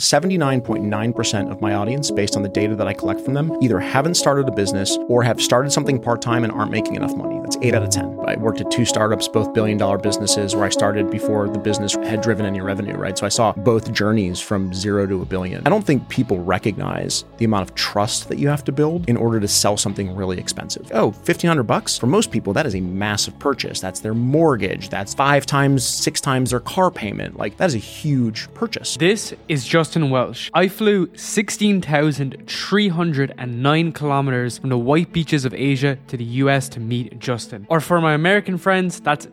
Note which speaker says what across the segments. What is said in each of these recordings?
Speaker 1: 79.9% of my audience, based on the data that I collect from them, either haven't started a business or have started something part-time and aren't making enough money. That's 8 out of 10. I worked at 2 startups, both billion-dollar businesses, where I started before the business had driven any revenue, right? So I saw both journeys from 0 to $1 billion. I don't think people recognize the amount of trust that you have to build in order to sell something really expensive. Oh, $1,500? For most people, that is a massive purchase. That's their mortgage. That's 5 times, 6 times their car payment. Like, that is a huge purchase.
Speaker 2: This is Justin Welsh. I flew 16,309 kilometers from the white beaches of Asia to the US to meet Justin. Or for my American friends, that's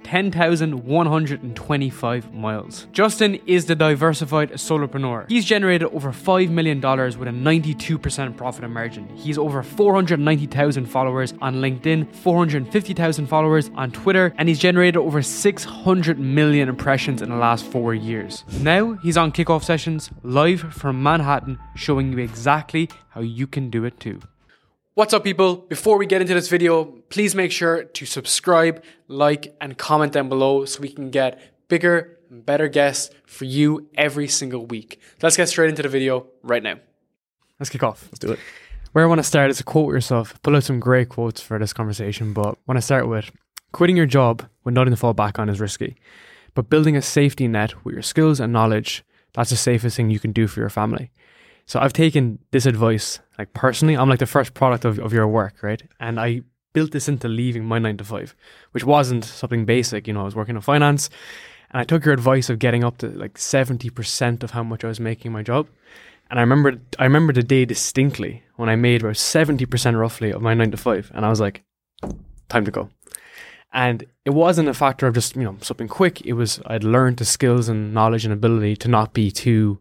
Speaker 2: 10,125 miles. Justin is the diversified solopreneur. He's generated over $5 million with a 92% profit margin. He's over 490,000 followers on LinkedIn, 450,000 followers on Twitter, and he's generated over 600 million impressions in the last 4 years. Now he's on kickoff sessions live from Manhattan, showing you exactly how you can do it too. What's up, people? Before we get into this video, please make sure to subscribe, like, and comment down below so we can get bigger and better guests for you every single week. Let's get straight into the video right now. Let's kick off.
Speaker 1: Let's do it.
Speaker 2: Where I want to start is a quote yourself. Pull out some great quotes for this conversation, but I want to start with, quitting your job with nothing to fall back on is risky, but building a safety net with your skills and knowledge, that's the safest thing you can do for your family. So I've taken this advice, like personally, I'm like the first product of your work, right? And I built this into leaving my 9 to 5, which wasn't something basic. You know, I was working in finance, and I took your advice of getting up to like 70% of how much I was making in my job. And I remember the day distinctly when I made about 70% roughly of my 9 to 5. And I was like, time to go. And it wasn't a factor of just, something quick. It was, I'd learned the skills and knowledge and ability to not be too,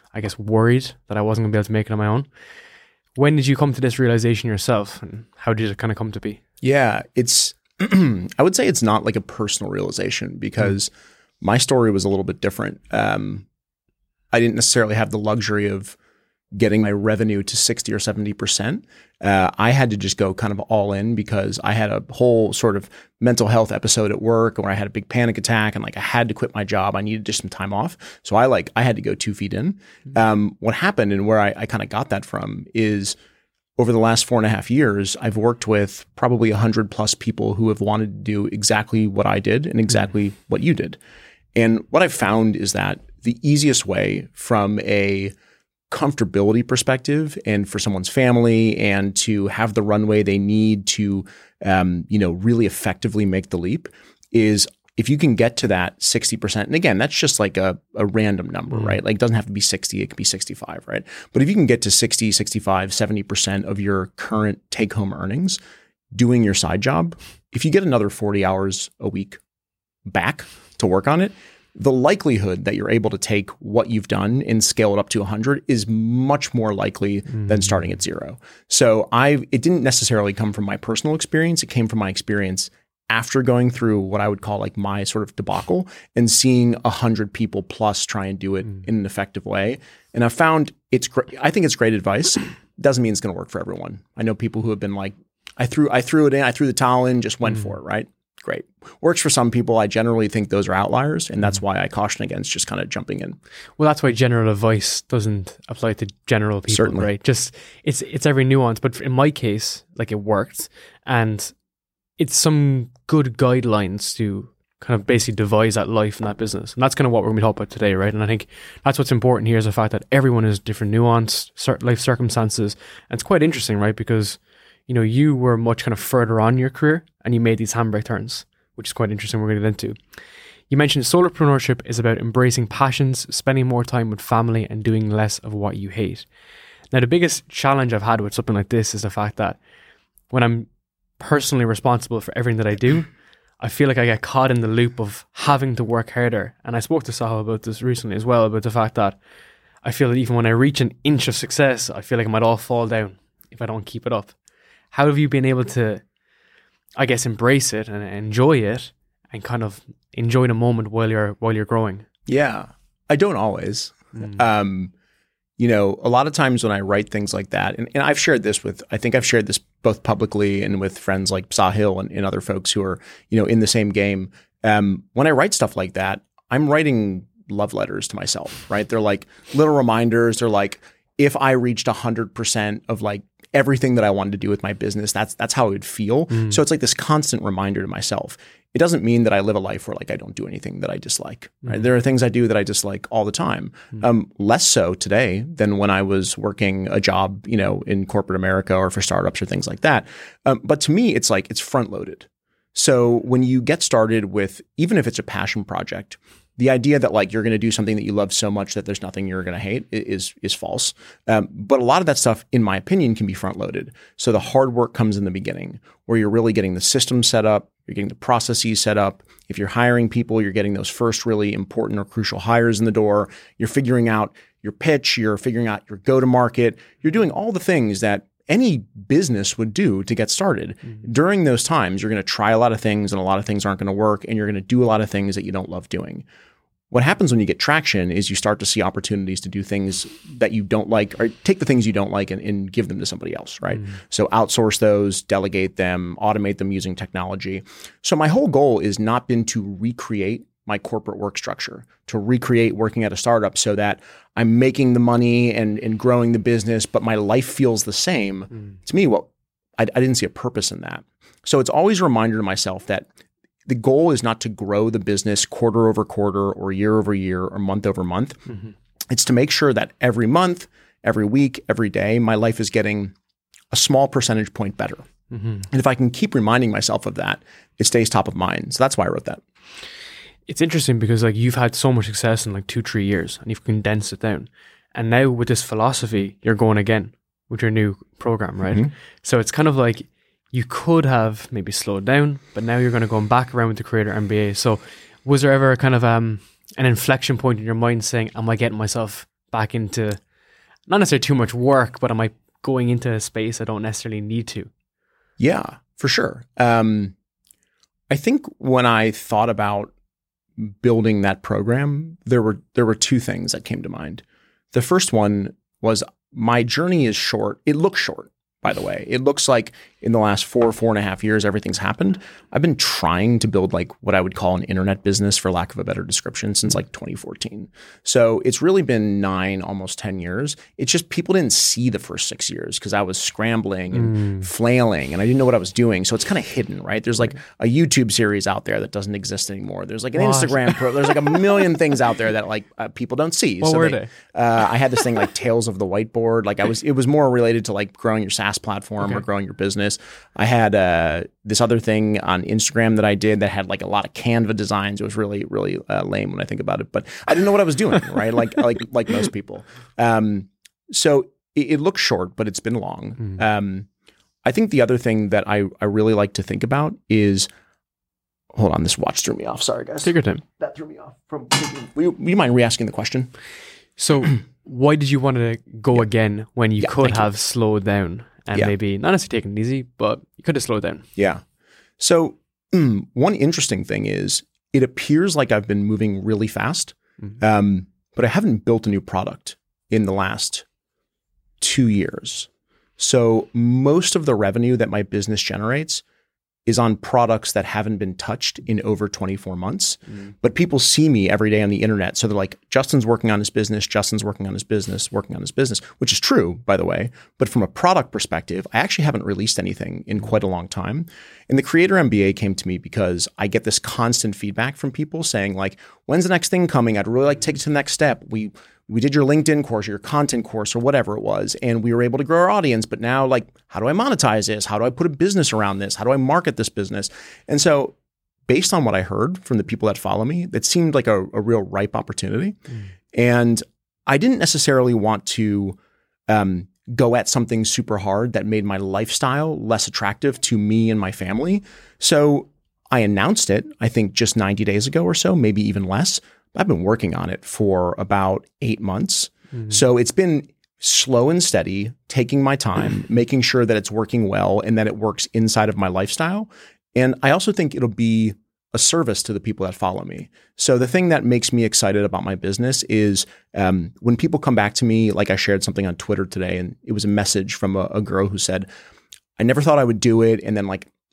Speaker 2: worried that I wasn't going to be able to make it on my own. When did you come to this realization yourself, and how did it kind of come to be?
Speaker 1: Yeah, it's, I would say it's not like a personal realization, because my story was a little bit different. I didn't necessarily have the luxury of getting my revenue to 60 or 70%. I had to just go kind of all in, because I had a whole sort of mental health episode at work where I had a big panic attack, and I had to quit my job. I needed just some time off. So I had to go 2 feet in. What happened, and where I kind of got that from, is over the last 4.5 years, I've worked with probably 100 plus people who have wanted to do exactly what I did and exactly what you did. And what I've found is that the easiest way from a comfortability perspective, and for someone's family, and to have the runway they need to, really effectively make the leap, is if you can get to that 60%. And again, that's just like a random number, right? Like, it doesn't have to be 60, it can be 65, right? But if you can get to 60, 65, 70% of your current take-home earnings doing your side job, if you get another 40 hours a week back to work on it, the likelihood that you're able to take what you've done and scale it up to 100 is much more likely than starting at 0. So it didn't necessarily come from my personal experience. It came from my experience after going through what I would call like my sort of debacle, and seeing 100 people plus try and do it in an effective way. And I found it's great. I think it's great advice. Doesn't mean it's going to work for everyone. I know people who have been like, I threw it in, I threw the towel in, just went for it, right? Great. Works for some people. I generally think those are outliers, and that's why I caution against just kind of jumping in.
Speaker 2: Well, that's why general advice doesn't apply to general people,
Speaker 1: certainly,
Speaker 2: right? Just it's every nuance. But in my case, like, it worked, and it's some good guidelines to kind of basically devise that life and that business. And that's kind of what we're going to be talking about today, right? And I think that's what's important here, is the fact that everyone has different nuance, life circumstances. And it's quite interesting, right? Because you were much kind of further on in your career, and you made these handbrake turns, which is quite interesting. We're going to get into. You mentioned solopreneurship is about embracing passions, spending more time with family, and doing less of what you hate. Now, the biggest challenge I've had with something like this is the fact that when I'm personally responsible for everything that I do, I feel like I get caught in the loop of having to work harder. And I spoke to Sahil about this recently as well, about the fact that I feel that even when I reach an inch of success, I feel like it might all fall down if I don't keep it up. How have you been able to, embrace it and enjoy it, and kind of enjoy the moment while you're growing?
Speaker 1: Yeah, I don't always. A lot of times when I write things like that, and I've shared this both publicly and with friends like Sahil and other folks who are, in the same game. When I write stuff like that, I'm writing love letters to myself, right? They're like little reminders. They're like, if I reached 100% of like everything that I wanted to do with my business, that's how it would feel. So it's like this constant reminder to myself. It doesn't mean that I live a life where like I don't do anything that I dislike. Right? There are things I do that I dislike all the time. Less so today than when I was working a job, in corporate America or for startups or things like that. But to me, it's like it's front loaded. So when you get started with, even if it's a passion project, the idea that like you're going to do something that you love so much that there's nothing you're going to hate is false. But a lot of that stuff, in my opinion, can be front loaded. So the hard work comes in the beginning, where you're really getting the system set up, you're getting the processes set up. If you're hiring people, you're getting those first really important or crucial hires in the door. You're figuring out your pitch, you're figuring out your go-to-market. You're doing all the things that any business would do to get started. During those times, you're going to try a lot of things and a lot of things aren't going to work, and you're going to do a lot of things that you don't love doing. What happens when you get traction is you start to see opportunities to do things that you don't like, or take the things you don't like and give them to somebody else, right? So outsource those, delegate them, automate them using technology. So my whole goal is not been to recreate my corporate work structure, to recreate working at a startup so that I'm making the money and growing the business, but my life feels the same. To me, I didn't see a purpose in that. So it's always a reminder to myself that the goal is not to grow the business quarter over quarter or year over year or month over month. It's to make sure that every month, every week, every day, my life is getting a small percentage point better. And if I can keep reminding myself of that, it stays top of mind. So that's why I wrote that.
Speaker 2: It's interesting because like you've had so much success in like 2-3 years and you've condensed it down. And now with this philosophy, you're going again with your new program, right? So it's kind of like you could have maybe slowed down, but now you're going to go back around with the Creator MBA. So was there ever kind of an inflection point in your mind saying, am I getting myself back into not necessarily too much work, but am I going into a space I don't necessarily need to?
Speaker 1: Yeah, for sure. I think when I thought about building that program, there were two things that came to mind. The first one was my journey is short. It looks short, by the way. It looks like in the last 4.5 years, everything's happened. I've been trying to build like what I would call an internet business, for lack of a better description, since like 2014. So it's really been 9, almost 10 years. It's just people didn't see the first 6 years because I was scrambling and flailing and I didn't know what I was doing. So it's kind of hidden, right? There's like a YouTube series out there that doesn't exist anymore. There's like an Instagram there's like a million things out there that like people don't see.
Speaker 2: What were they?
Speaker 1: I had this thing like Tales of the Whiteboard. Like it was more related to like growing your SaaS platform or growing your business. I had this other thing on Instagram that I did that had like a lot of Canva designs. It was really, really lame when I think about it, but I didn't know what I was doing, right? Like most people. So it looks short, but it's been long. I think the other thing that I really like to think about is, hold on, this watch threw me off. Sorry, guys.
Speaker 2: Take your time.
Speaker 1: That threw me off. Will you mind re-asking the question?
Speaker 2: So why did you want to go again when you could have slowed down? And maybe not necessarily taken it easy, but you could have slowed down.
Speaker 1: Yeah. So one interesting thing is it appears like I've been moving really fast, but I haven't built a new product in the last 2 years. So most of the revenue that my business generates is on products that haven't been touched in over 24 months. But people see me every day on the internet. So they're like, Justin's working on his business, Justin's working on his business, which is true, by the way. But from a product perspective, I actually haven't released anything in quite a long time. And the Creator MBA came to me because I get this constant feedback from people saying like, when's the next thing coming? I'd really like to take it to the next step. We did your LinkedIn course, or your content course, or whatever it was, and we were able to grow our audience. But now, like, how do I monetize this? How do I put a business around this? How do I market this business? And so based on what I heard from the people that follow me, that seemed like a real ripe opportunity. And I didn't necessarily want to go at something super hard that made my lifestyle less attractive to me and my family. So I announced it, I think just 90 days ago or so, maybe even less. I've been working on it for about 8 months. So it's been slow and steady, taking my time, making sure that it's working well and that it works inside of my lifestyle. And I also think it'll be a service to the people that follow me. So the thing that makes me excited about my business is when people come back to me, like I shared something on Twitter today, and it was a message from a girl who said, I never thought I would do it. And then like,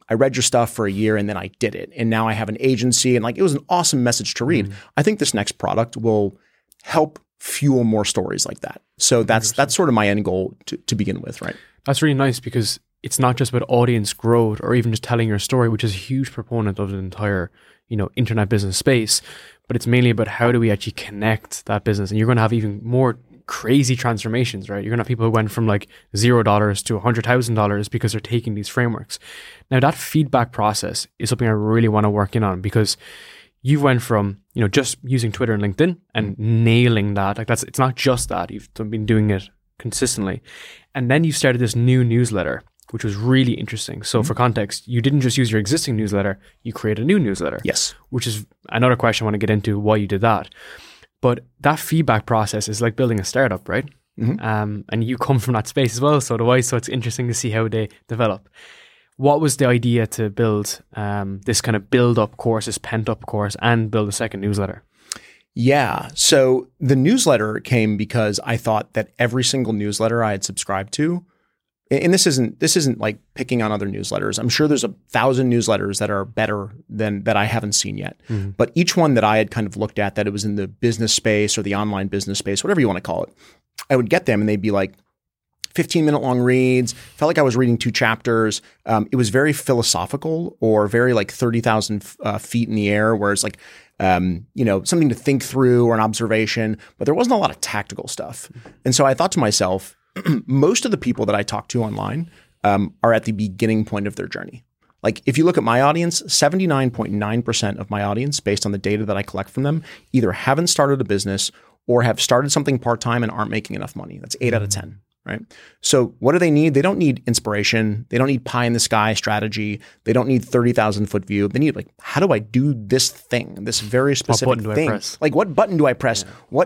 Speaker 1: I read your stuff for a year and then I did it. And now I have an agency, and like, it was an awesome message to read. I think this next product will help fuel more stories like that. So that's sort of my end goal to begin with, right?
Speaker 2: That's really nice, because it's not just about audience growth or even just telling your story, which is a huge proponent of the entire, internet business space, but it's mainly about how do we actually connect that business. And you're going to have even more crazy transformations, right? You're going to have people who went from like $0 to $100,000 because they're taking these frameworks. Now, that feedback process is something I really want to work in on, because you went from, just using Twitter and LinkedIn and nailing that. Like, it's not just that. You've been doing it consistently. And then you started this new newsletter, which was really interesting. So for context, you didn't just use your existing newsletter, you created a new newsletter.
Speaker 1: Yes.
Speaker 2: Which is another question I want to get into, why you did that. But that feedback process is like building a startup, right? And you come from that space as well, so do I. So it's interesting to see how they develop. What was the idea to build this kind of build-up course, this pent-up course, and build a second newsletter?
Speaker 1: Yeah. So the newsletter came because I thought that every single newsletter I had subscribed to, and this isn't like picking on other newsletters. I'm sure there's 1,000 newsletters that are better than that I haven't seen yet. But each one that I had kind of looked at, that it was in the business space or the online business space, whatever you want to call it, I would get them and they'd be like 15-minute long reads. Felt like I was reading 2 chapters. It was very philosophical, or very like 30,000 feet in the air, where it's like, something to think through or an observation, but there wasn't a lot of tactical stuff. And so I thought to myself, most of the people that I talk to online are at the beginning point of their journey. Like, if you look at my audience, 79.9% of my audience, based on the data that I collect from them, either haven't started a business or have started something part-time and aren't making enough money. That's 8 out of 10. Right? So what do they need? They don't need inspiration. They don't need pie in the sky strategy. They don't need 30,000 foot view. They need, like, how do I do this thing, this very specific
Speaker 2: what button
Speaker 1: thing?
Speaker 2: do I press?
Speaker 1: Like, what button do I press?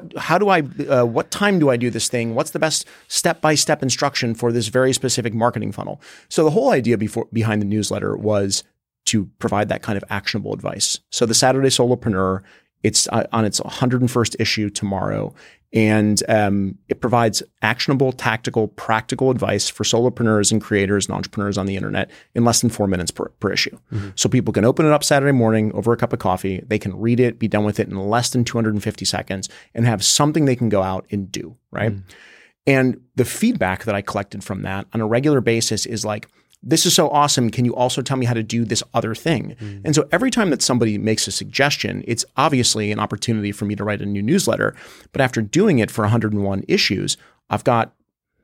Speaker 1: Yeah. What time do I do this thing? What's the best step-by-step instruction for this very specific marketing funnel? So the whole idea behind the newsletter was to provide that kind of actionable advice. So the Saturday Solopreneur, it's on its 101st issue tomorrow. And it provides actionable, tactical, practical advice for solopreneurs and creators and entrepreneurs on the internet in less than 4 minutes per issue. So people can open it up Saturday morning over a cup of coffee. They can read it, be done with it in less than 250 seconds, and have something they can go out and do, right? And the feedback that I collected from that on a regular basis is like, this is so awesome. Can you also tell me how to do this other thing? And so every time that somebody makes a suggestion, it's obviously an opportunity for me to write a new newsletter. But after doing it for 101 issues, I've got,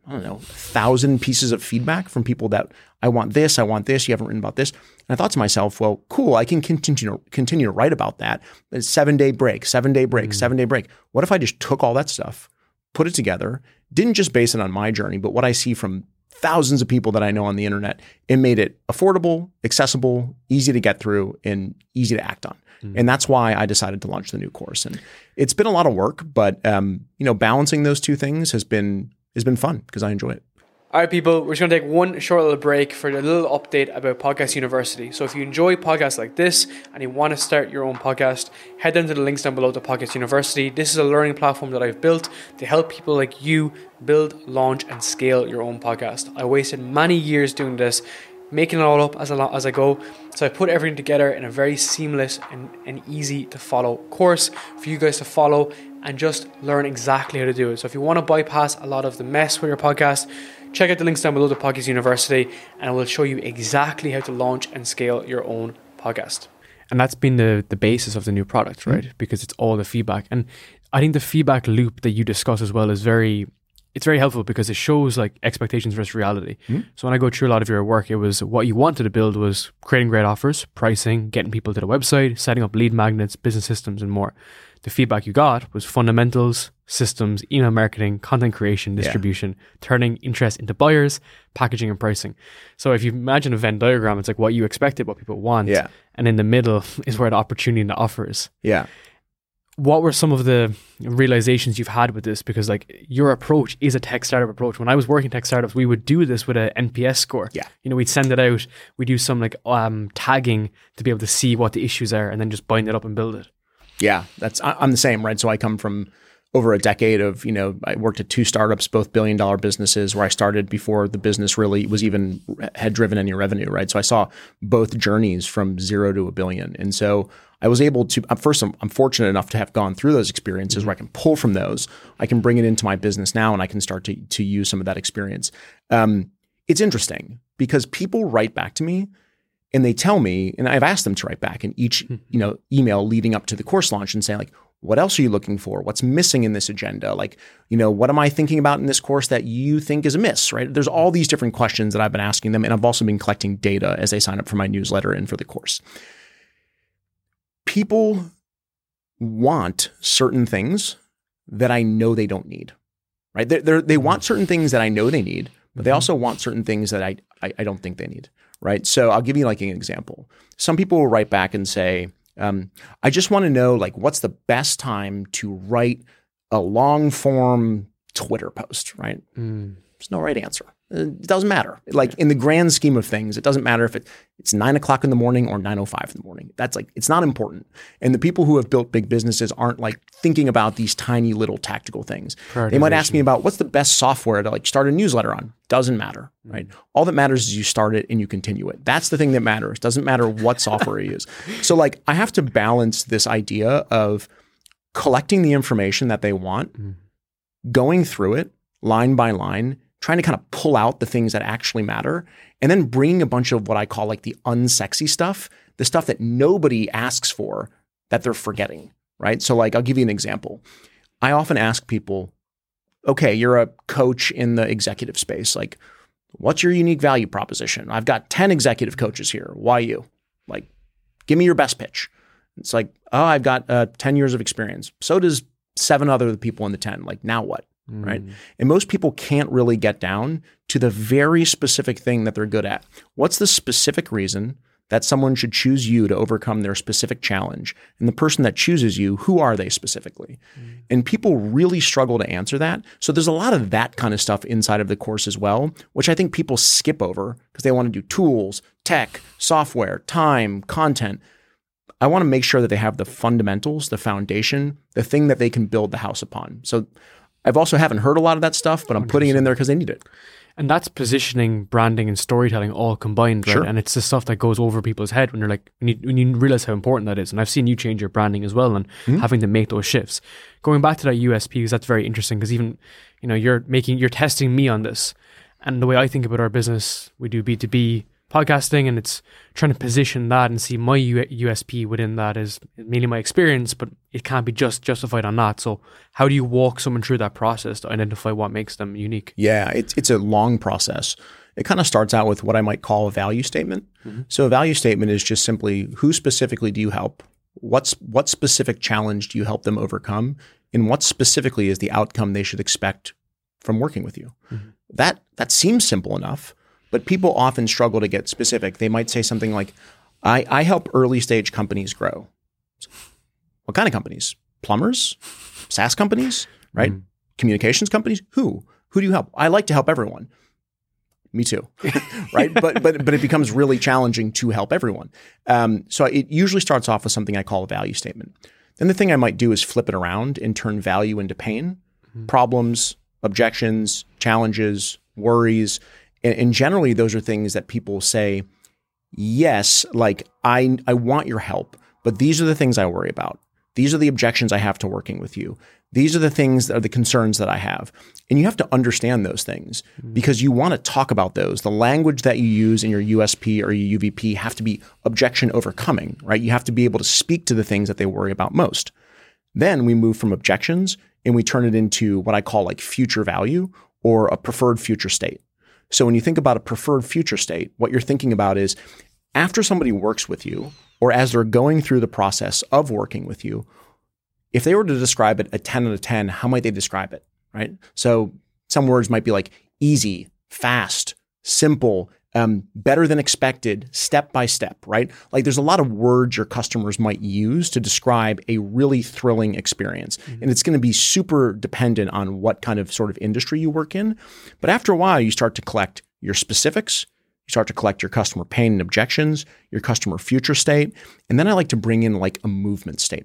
Speaker 1: 1,000 pieces of feedback from people that I want this, you haven't written about this. And I thought to myself, well, cool, I can continue to write about that. 7-day break, 7-day break, 7-day break. What if I just took all that stuff, put it together, didn't just base it on my journey, but what I see from thousands of people that I know on the internet, and made it affordable, accessible, easy to get through, and easy to act on. And that's why I decided to launch the new course. And it's been a lot of work, but balancing those two things has been fun because I enjoy it.
Speaker 2: All right, people, we're just going to take one short little break for a little update about Podcast University. So if you enjoy podcasts like this and you want to start your own podcast, head down to the links down below to Podcast University. This is a learning platform that I've built to help people like you build, launch, and scale your own podcast. I wasted many years doing this, making it all up as I go. So I put everything together in a very seamless and easy to follow course for you guys to follow and just learn exactly how to do it. So if you want to bypass a lot of the mess with your podcast, check out the links down below to Podcast University, and it will show you exactly how to launch and scale your own podcast. And that's been the basis of the new product, right? Because it's all the feedback. And I think the feedback loop that you discuss as well is very helpful, because it shows like expectations versus reality. So when I go through a lot of your work, it was what you wanted to build was creating great offers, pricing, getting people to the website, setting up lead magnets, business systems, and more. The feedback you got was fundamentals, systems, email marketing, content creation, distribution, turning interest into buyers, packaging, and pricing. So if you imagine a Venn diagram, it's like what you expected, what people want. And in the middle is where the opportunity and the offer is. What were some of the realizations you've had with this? Because like your approach is a tech startup approach. When I was working tech startups, we would do this with an NPS score. We'd send it out. We do some like tagging to be able to see what the issues are, and then just bind it up and build it.
Speaker 1: I'm the same, right? So I come from over a decade of, I worked at 2 startups, both billion-dollar businesses where I started before the business really was even had driven any revenue, right? So I saw both journeys from 0 to $1 billion. And so I was able to, first, I'm fortunate enough to have gone through those experiences where I can pull from those. I can bring it into my business now and I can start to use some of that experience. It's interesting because people write back to me and they tell me, and I've asked them to write back in each, email leading up to the course launch and say like, what else are you looking for? What's missing in this agenda? Like, what am I thinking about in this course that you think is amiss, right? There's all these different questions that I've been asking them. And I've also been collecting data as they sign up for my newsletter and for the course. People want certain things that I know they don't need, right? They want certain things that I know they need, but they also want certain things that I don't think they need, right? So I'll give you like an example. Some people will write back and say, I just want to know like what's the best time to write a long form Twitter post, right? There's no right answer. It doesn't matter. Like in the grand scheme of things, it doesn't matter if it's 9 o'clock in the morning or 9:05 in the morning. That's like, it's not important. And the people who have built big businesses aren't like thinking about these tiny little tactical things. They might ask me about what's the best software to like start a newsletter on. Doesn't matter, right? All that matters is you start it and you continue it. That's the thing that matters. Doesn't matter what software you use. So like I have to balance this idea of collecting the information that they want, going through it line by line, trying to kind of pull out the things that actually matter, and then bringing a bunch of what I call like the unsexy stuff, the stuff that nobody asks for that they're forgetting, right? So like, I'll give you an example. I often ask people, okay, you're a coach in the executive space. Like, what's your unique value proposition? I've got 10 executive coaches here. Why you? Like, give me your best pitch. It's like, oh, I've got 10 years of experience. So does 7 other people in the 10. Like, now what? Right. And most people can't really get down to the very specific thing that they're good at. What's the specific reason that someone should choose you to overcome their specific challenge? And the person that chooses you, who are they specifically? And people really struggle to answer that. So there's a lot of that kind of stuff inside of the course as well, which I think people skip over because they want to do tools, tech, software, time, content. I want to make sure that they have the fundamentals, the foundation, the thing that they can build the house upon. So I've also haven't heard a lot of that stuff, but I'm putting it in there because they need it.
Speaker 2: And that's positioning, branding, and storytelling all combined, right?
Speaker 1: Sure.
Speaker 2: And it's the stuff that goes over people's head when you're like, when you realize how important that is. And I've seen you change your branding as well and having to make those shifts. Going back to that USP, because that's very interesting, because even, you're testing me on this. And the way I think about our business, we do B2B podcasting, and it's trying to position that and see my USP within that is mainly my experience, but it can't be just justified on that. So how do you walk someone through that process to identify what makes them unique?
Speaker 1: Yeah, it's a long process. It kind of starts out with what I might call a value statement. So a value statement is just simply, who specifically do you help? What specific challenge do you help them overcome? And what specifically is the outcome they should expect from working with you? That seems simple enough. But people often struggle to get specific. They might say something like, I help early stage companies grow. What kind of companies? Plumbers? SaaS companies? Right? Communications companies? Who do you help? I like to help everyone. Me too. Right? But it becomes really challenging to help everyone. So it usually starts off with something I call a value statement. Then the thing I might do is flip it around and turn value into pain, problems, objections, challenges, worries. And generally, those are things that people say, yes, like I want your help, but these are the things I worry about. These are the objections I have to working with you. These are the things that are the concerns that I have. And you have to understand those things because you want to talk about those. The language that you use in your USP or your UVP have to be objection overcoming, right? You have to be able to speak to the things that they worry about most. Then we move from objections and we turn it into what I call like future value or a preferred future state. So when you think about a preferred future state, what you're thinking about is after somebody works with you or as they're going through the process of working with you, if they were to describe it a 10 out of 10, how might they describe it, right? So some words might be like easy, fast, simple, better than expected, step by step, right? Like there's a lot of words your customers might use to describe a really thrilling experience. And it's going to be super dependent on what kind of sort of industry you work in. But after a while, you start to collect your specifics, you start to collect your customer pain and objections, your customer future state. And then I like to bring in like a movement statement.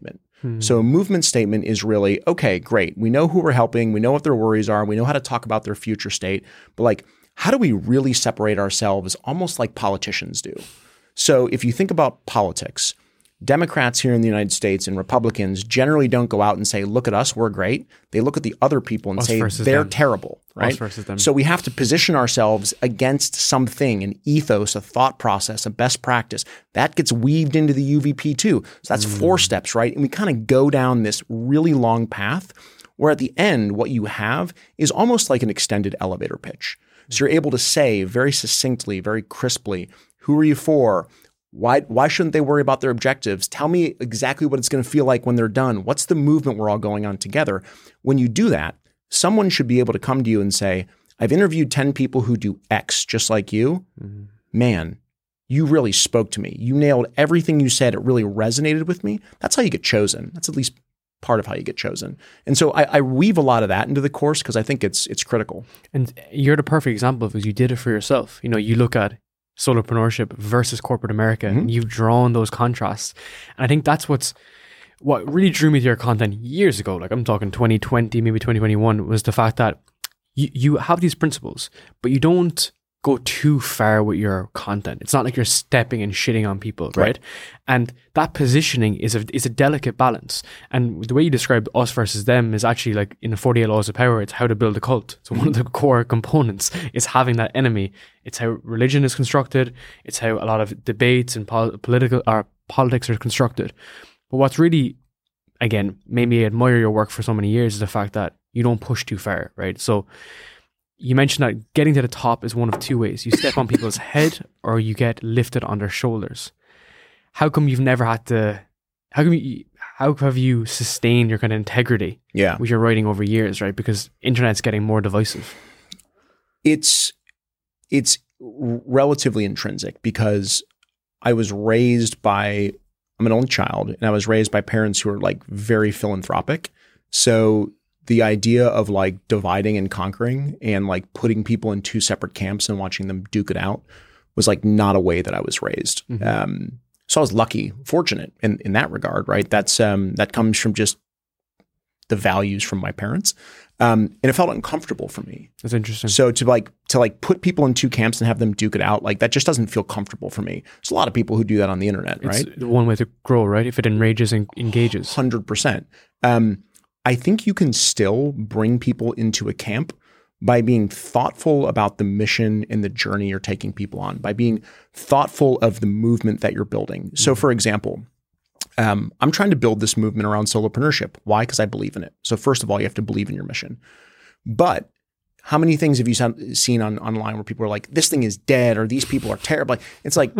Speaker 1: So a movement statement is really, okay, great. We know who we're helping. We know what their worries are. We know how to talk about their future state. But like, how do we really separate ourselves almost like politicians do? So if you think about politics, Democrats here in the United States and Republicans generally don't go out and say, look at us, we're great. They look at the other people and say they're terrible, right?
Speaker 2: Us versus them.
Speaker 1: So we have to position ourselves against something, an ethos, a thought process, a best practice. That gets weaved into the UVP too. So that's 4 steps, right? And we kind of go down this really long path where at the end, what you have is almost like an extended elevator pitch. So you're able to say very succinctly, very crisply, who are you for? Why shouldn't they worry about their objectives? Tell me exactly what it's going to feel like when they're done. What's the movement we're all going on together? When you do that, someone should be able to come to you and say, I've interviewed 10 people who do X just like you. Man, you really spoke to me. You nailed everything you said. It really resonated with me. That's how you get chosen. That's at least part of how you get chosen. And so I weave a lot of that into the course because I think it's critical.
Speaker 2: And you're the perfect example of it. You did it for yourself. You know, you look at solopreneurship versus corporate America, and you've drawn those contrasts. And I think that's what really drew me to your content years ago. Like I'm talking 2020, maybe 2021, was the fact that you have these principles, but you don't go too far with your content. It's not like you're stepping and shitting on people, right? And that positioning is a delicate balance. And the way you describe us versus them is actually like in the 48 Laws of Power, it's how to build a cult. So one of the core components is having that enemy. It's how religion is constructed. It's how a lot of debates and politics are constructed. But what's really, again, made me admire your work for so many years is the fact that you don't push too far, right? So you mentioned that getting to the top is one of 2 ways. You step on people's head or you get lifted on their shoulders. How come you've never had to, how have you sustained your kind of integrity with your writing over years, right? Because internet's getting more divisive.
Speaker 1: It's relatively intrinsic because I was raised by, I'm an only child, and I was raised by parents who are like very philanthropic. So the idea of like dividing and conquering and like putting people in 2 separate camps and watching them duke it out was like not a way that I was raised. So I was lucky, fortunate in that regard, right? That comes from just the values from my parents. And it felt uncomfortable for me.
Speaker 2: That's interesting.
Speaker 1: So to put people in 2 camps and have them duke it out, like that just doesn't feel comfortable for me. There's a lot of people who do that on the internet, right?
Speaker 2: It's one way to grow, right? If it enrages and engages.
Speaker 1: 100%. I think you can still bring people into a camp by being thoughtful about the mission and the journey you're taking people on, by being thoughtful of the movement that you're building. So for example, I'm trying to build this movement around solopreneurship. Why? Because I believe in it. So first of all, you have to believe in your mission. But how many things have you seen online where people are like, this thing is dead or these people are terrible? It's like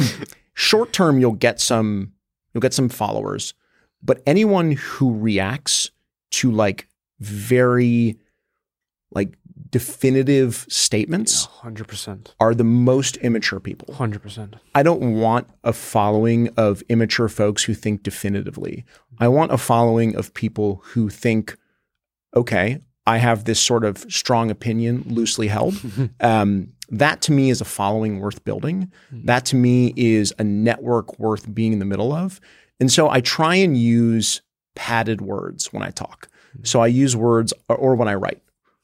Speaker 1: short term, you'll get some followers, but anyone who reacts to like very like definitive statements
Speaker 2: 100%
Speaker 1: are the most immature people.
Speaker 2: 100%.
Speaker 1: I don't want a following of immature folks who think definitively. I want a following of people who think, okay, I have this sort of strong opinion loosely held. That to me is a following worth building. That to me is a network worth being in the middle of. And so I try and use padded words when I talk. So I use words or when I write,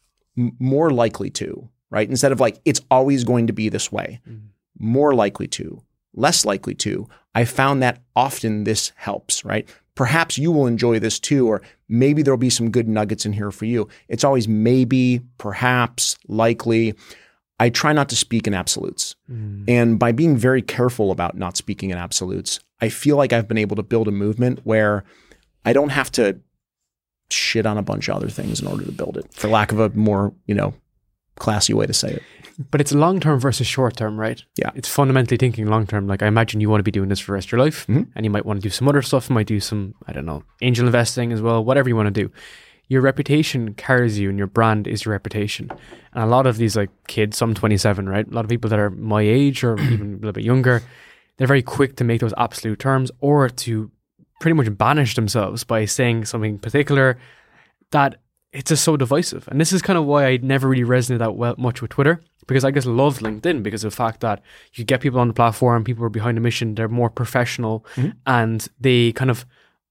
Speaker 1: more likely to, right? Instead of like, it's always going to be this way, more likely to, less likely to. I found that often this helps, right? Perhaps you will enjoy this too, or maybe there'll be some good nuggets in here for you. It's always maybe, perhaps, likely. I try not to speak in absolutes. And by being very careful about not speaking in absolutes, I feel like I've been able to build a movement where I don't have to shit on a bunch of other things in order to build it, for lack of a more, classy way to say it.
Speaker 2: But it's long-term versus short-term, right?
Speaker 1: Yeah.
Speaker 2: It's fundamentally thinking long-term. Like I imagine you want to be doing this for the rest of your life and you might want to do some other stuff. You might do some, I don't know, angel investing as well, whatever you want to do. Your reputation carries you and your brand is your reputation. And a lot of these like kids, I'm 27, right? A lot of people that are my age or even a little bit younger, they're very quick to make those absolute terms or to pretty much banish themselves by saying something particular that it's just so divisive. And this is kind of why I never really resonated that much with Twitter, because I just loved LinkedIn because of the fact that you get people on the platform, people are behind the mission, they're more professional and they kind of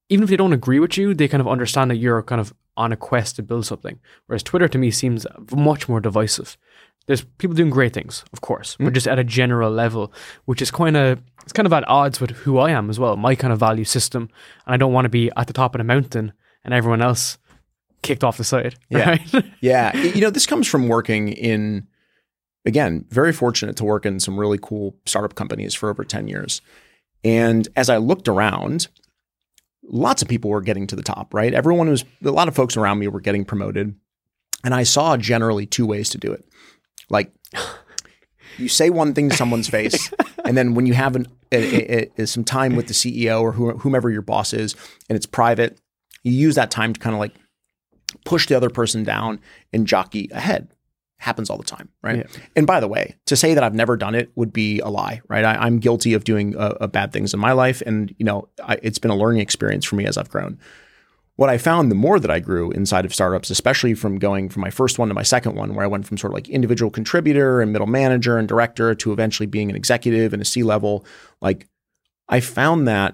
Speaker 2: even if they don't agree with you, they kind of understand that you're kind of on a quest to build something. Whereas Twitter to me seems much more divisive. There's people doing great things, of course, but just at a general level, which is it's kind of at odds with who I am as well, my kind of value system. And I don't want to be at the top of the mountain and everyone else kicked off the side.
Speaker 1: Yeah.
Speaker 2: Right?
Speaker 1: Yeah. This comes from working in, again, very fortunate to work in some really cool startup companies for over 10 years. And as I looked around, lots of people were getting to the top, right? A lot of folks around me were getting promoted. And I saw generally two ways to do it. Like, you say one thing to someone's face, and then when you have some time with the CEO or whomever your boss is, and it's private, you use that time to kind of like push the other person down and jockey ahead. Happens all the time, right? Yeah. And by the way, to say that I've never done it would be a lie, right? I'm guilty of doing bad things in my life, and it's been a learning experience for me as I've grown. What I found the more that I grew inside of startups, especially from going from my first one to my second one, where I went from sort of like individual contributor and middle manager and director to eventually being an executive and a C-level, like I found that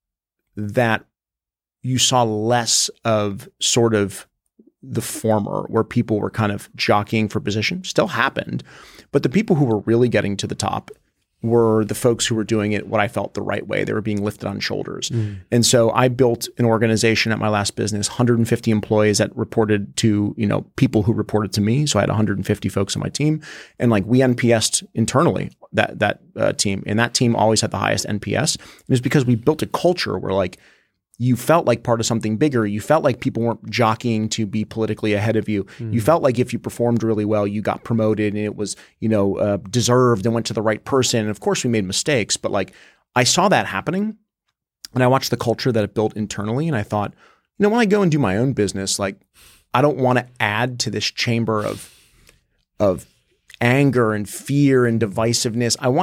Speaker 1: you saw less of sort of the former, where people were kind of jockeying for position. Still happened, but the people who were really getting to the top were the folks who were doing it what I felt the right way. They were being lifted on shoulders. And so I built an organization at my last business, 150 employees that reported to, people who reported to me. So I had 150 folks on my team, and like we NPS'd internally that team, and that team always had the highest NPS. And it was because we built a culture where like you felt like part of something bigger. You felt like people weren't jockeying to be politically ahead of you. You felt like if you performed really well, you got promoted and it was, deserved and went to the right person. And of course we made mistakes, but like I saw that happening and I watched the culture that it built internally. And I thought, when I go and do my own business, like I don't want to add to this chamber of anger and fear and divisiveness. I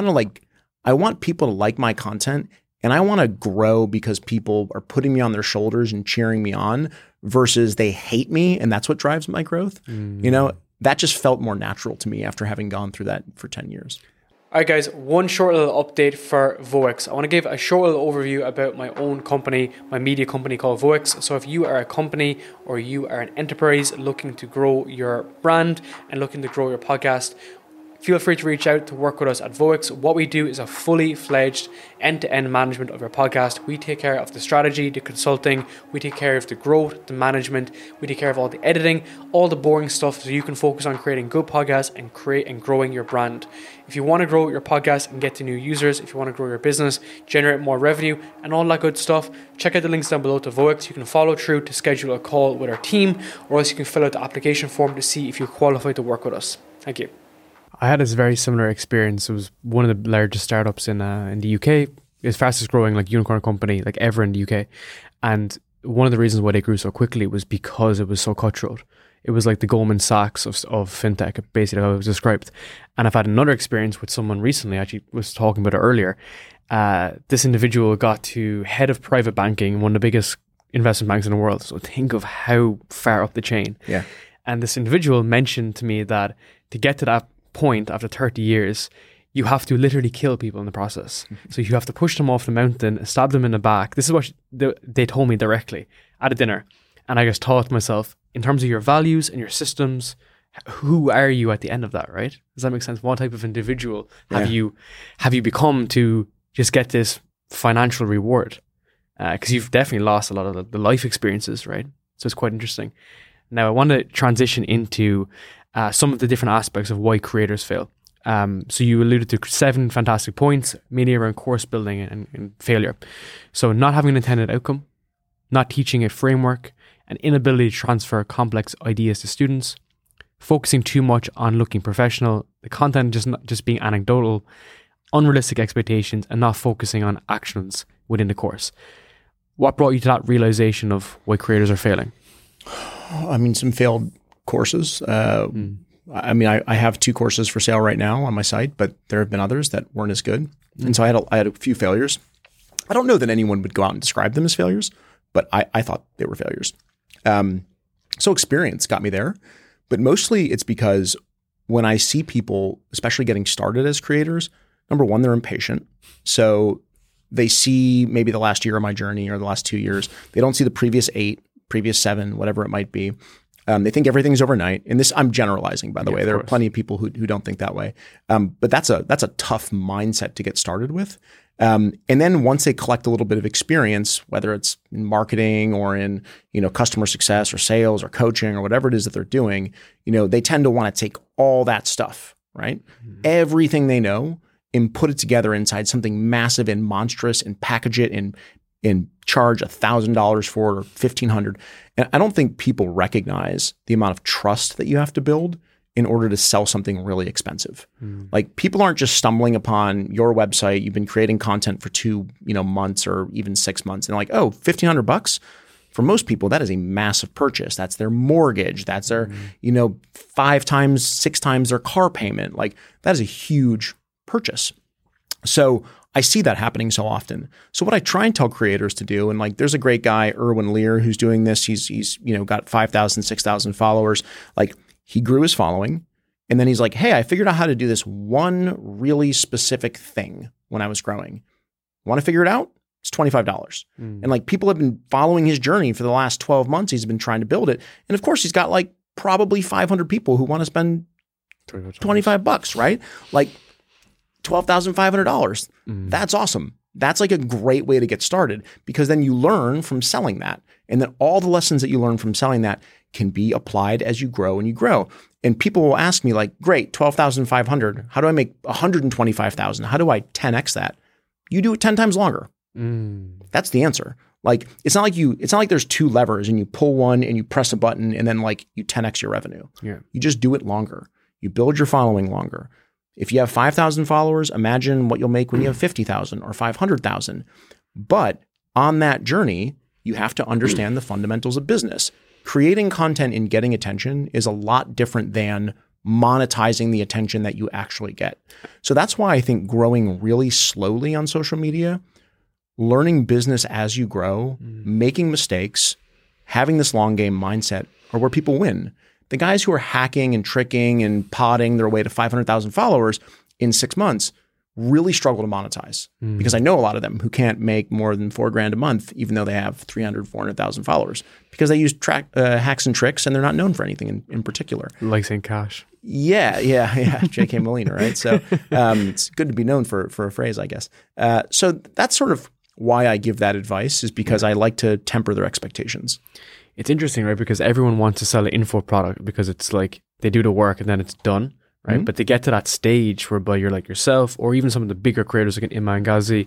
Speaker 1: want people to like my content. And I want to grow because people are putting me on their shoulders and cheering me on versus they hate me. And that's what drives my growth. That just felt more natural to me after having gone through that for 10 years.
Speaker 2: All right, guys, one short little update for Voex. I want to give a short little overview about my own company, my media company called Voex. So if you are a company or you are an enterprise looking to grow your brand and looking to grow your podcast, feel free to reach out to work with us at Voex. What we do is a fully fledged end-to-end management of your podcast. We take care of the strategy, the consulting, we take care of the growth, the management, we take care of all the editing, all the boring stuff so you can focus on creating good podcasts and create and growing your brand. If you want to grow your podcast and get to new users, if you want to grow your business, generate more revenue and all that good stuff, check out the links down below to Voex. You can follow through to schedule a call with our team, or else you can fill out the application form to see if you're qualified to work with us. Thank you. I had this very similar experience. It was one of the largest startups in the UK. It's fastest growing like unicorn company like ever in the UK. And one of the reasons why they grew so quickly was because it was so cutthroat. It was like the Goldman Sachs of fintech, basically how it was described. And I've had another experience with someone recently, actually was talking about it earlier. This individual got to head of private banking, one of the biggest investment banks in the world. So think of how far up the chain.
Speaker 1: Yeah.
Speaker 2: And this individual mentioned to me that to get to that point after 30 years, you have to literally kill people in the process. So you have to push them off the mountain, stab them in the back. This is what they told me directly at a dinner. And I just thought to myself, in terms of your values and your systems, who are you at the end of that, right? Does that make sense? What type of individual have you become to just get this financial reward? Because you've definitely lost a lot of the life experiences, right? So it's quite interesting. Now I want to transition into some of the different aspects of why creators fail. So you alluded to 7 fantastic points, mainly around course building and failure. So not having an intended outcome, not teaching a framework, an inability to transfer complex ideas to students, focusing too much on looking professional, the content just being anecdotal, unrealistic expectations, and not focusing on actions within the course. What brought you to that realization of why creators are failing?
Speaker 1: I mean, some failed courses. I mean, I have 2 courses for sale right now on my site, but there have been others that weren't as good. And so I had a few failures. I don't know that anyone would go out and describe them as failures, but I thought they were failures. So experience got me there, but mostly it's because when I see people, especially getting started as creators, number one, they're impatient. So They see maybe the last year of my journey or the last 2 years. They don't see the previous 8, previous 7, whatever it might be. They think everything's overnight. And this, I'm generalizing, by the way. There are plenty of people who don't think that way. But that's a tough mindset to get started with. And then once they collect a little bit of experience, whether it's in marketing or in, customer success or sales or coaching or whatever it is that they're doing, they tend to want to take all that stuff, right? Mm-hmm. Everything they know and put it together inside something massive and monstrous and package it and charge $1,000 for it or $1,500. And I don't think people recognize the amount of trust that you have to build in order to sell something really expensive. Like, people aren't just stumbling upon your website. You've been creating content for 2, months or even 6 months. And they're like, oh, $1,500? For most people, that is a massive purchase. That's their mortgage. That's their, 5 times, 6 times their car payment. Like, that is a huge purchase. So I see that happening so often. So what I try and tell creators to do, and like, there's a great guy, Erwin Lear, who's doing this. He's got 5,000, 6,000 followers. Like, he grew his following, and then he's like, hey, I figured out how to do this one really specific thing when I was growing. Want to figure it out? It's $25. And like, people have been following his journey for the last 12 months. He's been trying to build it. And of course, he's got like probably 500 people who want to spend $25, right? Like, $12,500. That's awesome. That's like a great way to get started, because then you learn from selling that. And then all the lessons that you learn from selling that can be applied as you grow and you grow. And people will ask me like, great, $12,500. How do I make $125,000? How do I 10X that? You do it 10 times longer. That's the answer. Like, it's not like there's 2 levers and you pull one and you press a button and then like you 10X your revenue. Yeah. You just do it longer. You build your following longer. If you have 5,000 followers, imagine what you'll make when you have 50,000 or 500,000. But on that journey, you have to understand the fundamentals of business. Creating content and getting attention is a lot different than monetizing the attention that you actually get. So that's why I think growing really slowly on social media, learning business as you grow, making mistakes, having this long game mindset are where people win. The guys who are hacking and tricking and podding their way to 500,000 followers in 6 months really struggle to monetize, because I know a lot of them who can't make more than $4,000 a month, even though they have 300, 400,000 followers, because they use hacks and tricks and they're not known for anything in particular.
Speaker 2: Like saying cash.
Speaker 1: Yeah. J.K. Molina, right? So it's good to be known for a phrase, I guess. So that's sort of why I give that advice, is because I like to temper their expectations.
Speaker 2: It's interesting, right? Because everyone wants to sell an info product because it's like they do the work and then it's done, right? But they get to that stage whereby you're like yourself, or even some of the bigger creators like Iman Ghazi,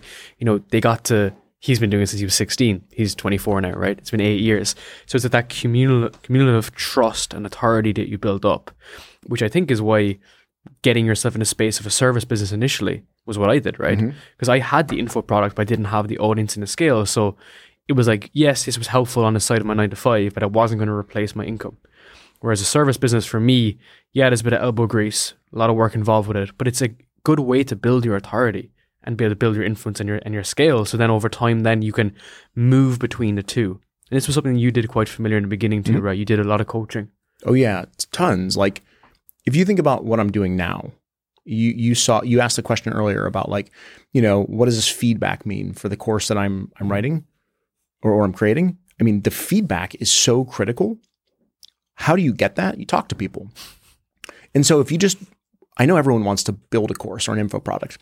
Speaker 2: he's been doing it since he was 16. He's 24 now, right? It's been 8 years. So it's that cumulative trust and authority that you build up, which I think is why getting yourself in a space of a service business initially was what I did, right? Because I had the info product, but I didn't have the audience and the scale. So it was like, yes, this was helpful on the side of my 9 to 5, but it wasn't going to replace my income. Whereas a service business for me, yeah, there's a bit of elbow grease, a lot of work involved with it, but it's a good way to build your authority and be able to build your influence and your scale. So then over time, then you can move between the two. And this was something you did quite familiar in the beginning too, right? You did a lot of coaching.
Speaker 1: Oh yeah, tons. Like, if you think about what I'm doing now, you asked the question earlier about like, what does this feedback mean for the course that I'm writing or I'm creating? I mean, the feedback is so critical. How do you get that? You talk to people. And so I know everyone wants to build a course or an info product.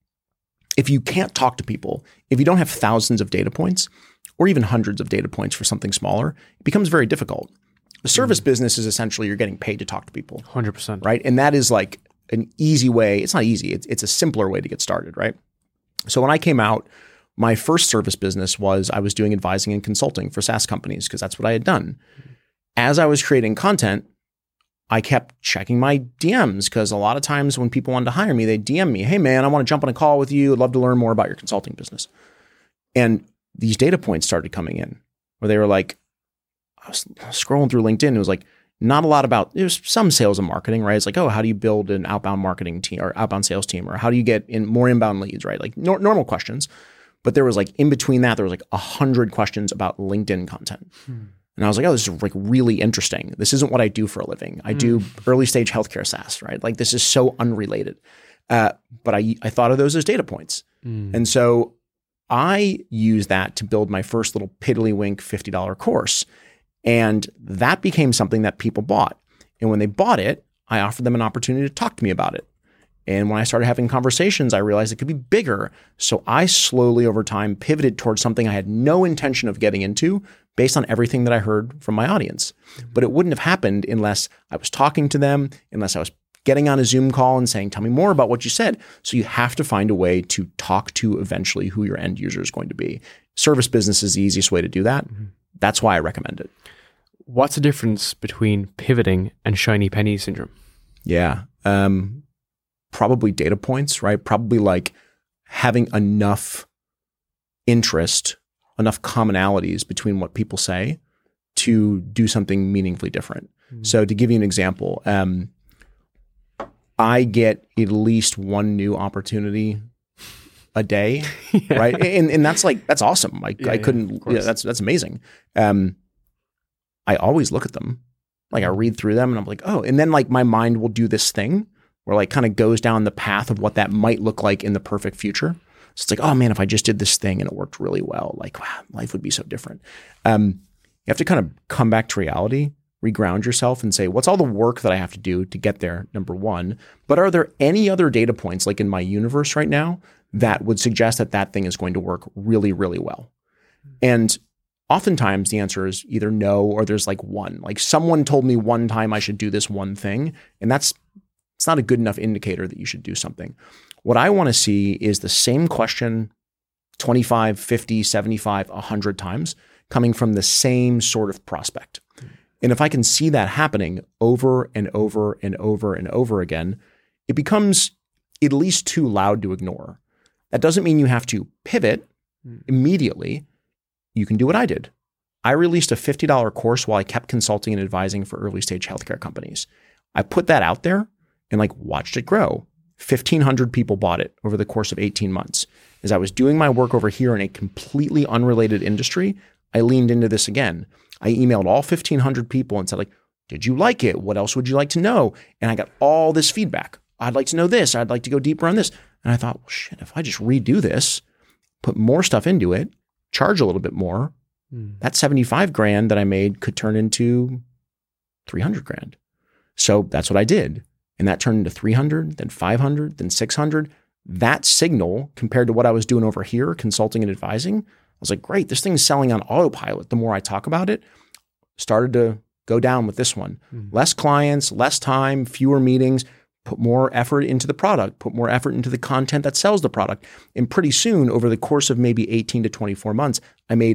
Speaker 1: If you can't talk to people, if you don't have thousands of data points or even hundreds of data points for something smaller, it becomes very difficult. The service business is essentially you're getting paid to talk to people.
Speaker 2: 100%.
Speaker 1: Right? And that is like an easy way. It's not easy. It's a simpler way to get started, right? So when I came out, my first service business was I was doing advising and consulting for SaaS companies because that's what I had done. As I was creating content, I kept checking my DMs because a lot of times when people wanted to hire me, they'd DM me, hey man, I want to jump on a call with you. I'd love to learn more about your consulting business. And these data points started coming in where they were like, I was scrolling through LinkedIn. It was like not a lot about, there's some sales and marketing, right? It's like, oh, how do you build an outbound marketing team or outbound sales team? Or how do you get in more inbound leads, right? Like normal questions. But there was like, in between that, there was like 100 questions about LinkedIn content. And I was like, oh, this is like really interesting. This isn't what I do for a living. I do early stage healthcare SaaS, right? Like this is so unrelated. But I thought of those as data points. And so I used that to build my first little piddlywink $50 course. And that became something that people bought. And when they bought it, I offered them an opportunity to talk to me about it. And when I started having conversations, I realized it could be bigger. So I slowly over time pivoted towards something I had no intention of getting into based on everything that I heard from my audience. But it wouldn't have happened unless I was talking to them, unless I was getting on a Zoom call and saying, tell me more about what you said. So you have to find a way to talk to eventually who your end user is going to be. Service business is the easiest way to do that. That's why I recommend it.
Speaker 2: What's the difference between pivoting and shiny penny syndrome?
Speaker 1: Yeah. Probably data points, right? Probably like having enough interest, enough commonalities between what people say to do something meaningfully different. So to give you an example, I get at least one new opportunity a day, right? And that's awesome. Like I couldn't, that's amazing. I always look at them. Like I read through them and I'm like, oh, and then like my mind will do this thing where like kind of goes down the path of what that might look like in the perfect future. So it's like, oh man, if I just did this thing and it worked really well, like wow, life would be so different. You have to kind of come back to reality, reground yourself and say, what's all the work that I have to do to get there, number one? But are there any other data points like in my universe right now that would suggest that that thing is going to work really, really well? And oftentimes the answer is either no, or there's like one. Like someone told me one time I should do this one thing, and it's not a good enough indicator that you should do something. What I want to see is the same question 25, 50, 75, 100 times coming from the same sort of prospect. And if I can see that happening over and over and over and over again, it becomes at least too loud to ignore. That doesn't mean you have to pivot immediately. You can do what I did. I released a $50 course while I kept consulting and advising for early stage healthcare companies. I put that out there and like watched it grow. 1,500 people bought it over the course of 18 months. As I was doing my work over here in a completely unrelated industry, I leaned into this again. I emailed all 1,500 people and said like, did you like it? What else would you like to know? And I got all this feedback. I'd like to know this. I'd like to go deeper on this. And I thought, well, shit, if I just redo this, put more stuff into it, charge a little bit more, that 75 grand that I made could turn into 300 grand. So that's what I did. And that turned into 300, then 500, then 600. That signal compared to what I was doing over here, consulting and advising, I was like, great, this thing's selling on autopilot. The more I talk about it, started to go down with this one. Less clients, less time, fewer meetings, put more effort into the product, put more effort into the content that sells the product. And pretty soon, over the course of maybe 18 to 24 months, I made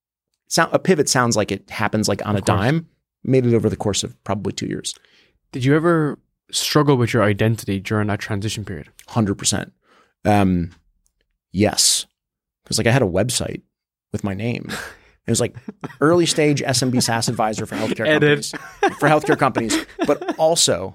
Speaker 1: a pivot. Sounds like it happens like on a dime. Made it over the course of probably 2 years.
Speaker 2: Did you ever struggle with your identity during that transition period?
Speaker 1: 100%. Yes. Because like I had a website with my name. It was like early stage SMB SaaS advisor for healthcare companies. But also,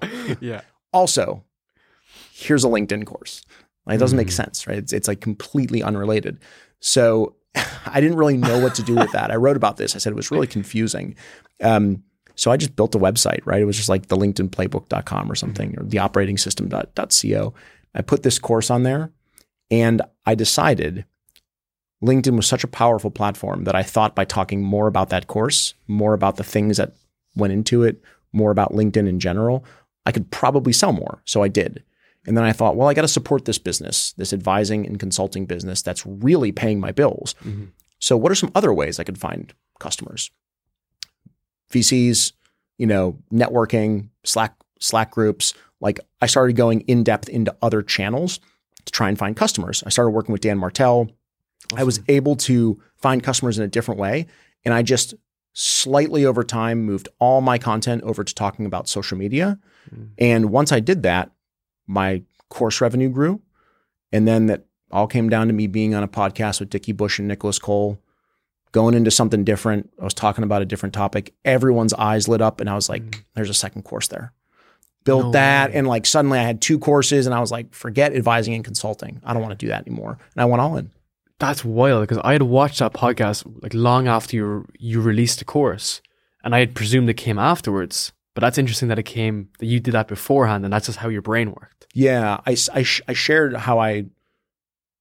Speaker 1: here's a LinkedIn course. Like, it doesn't make sense, right? It's like completely unrelated. So I didn't really know what to do with that. I wrote about this. I said it was really confusing. So I just built a website, right? It was just like the LinkedInplaybook.com or something, or the operating-system.co. I put this course on there, and I decided LinkedIn was such a powerful platform that I thought by talking more about that course, more about the things that went into it, more about LinkedIn in general, I could probably sell more. So I did. And then I thought, well, I got to support this business, this advising and consulting business that's really paying my bills. So what are some other ways I could find customers? VCs, networking, Slack groups. Like I started going in depth into other channels to try and find customers. I started working with Dan Martell. Awesome. I was able to find customers in a different way. And I just slightly over time moved all my content over to talking about social media. And once I did that, my course revenue grew. And then that all came down to me being on a podcast with Dickie Bush and Nicholas Cole, going into something different. I was talking about a different topic. Everyone's eyes lit up and I was like, there's a second course there. Built that. And like suddenly I had 2 courses and I was like, forget advising and consulting. I don't want to do that anymore. And I went all in.
Speaker 2: That's wild, because I had watched that podcast like long after you released the course, and I had presumed it came afterwards. But that's interesting that you did that beforehand, and that's just how your brain worked.
Speaker 1: Yeah, I shared how I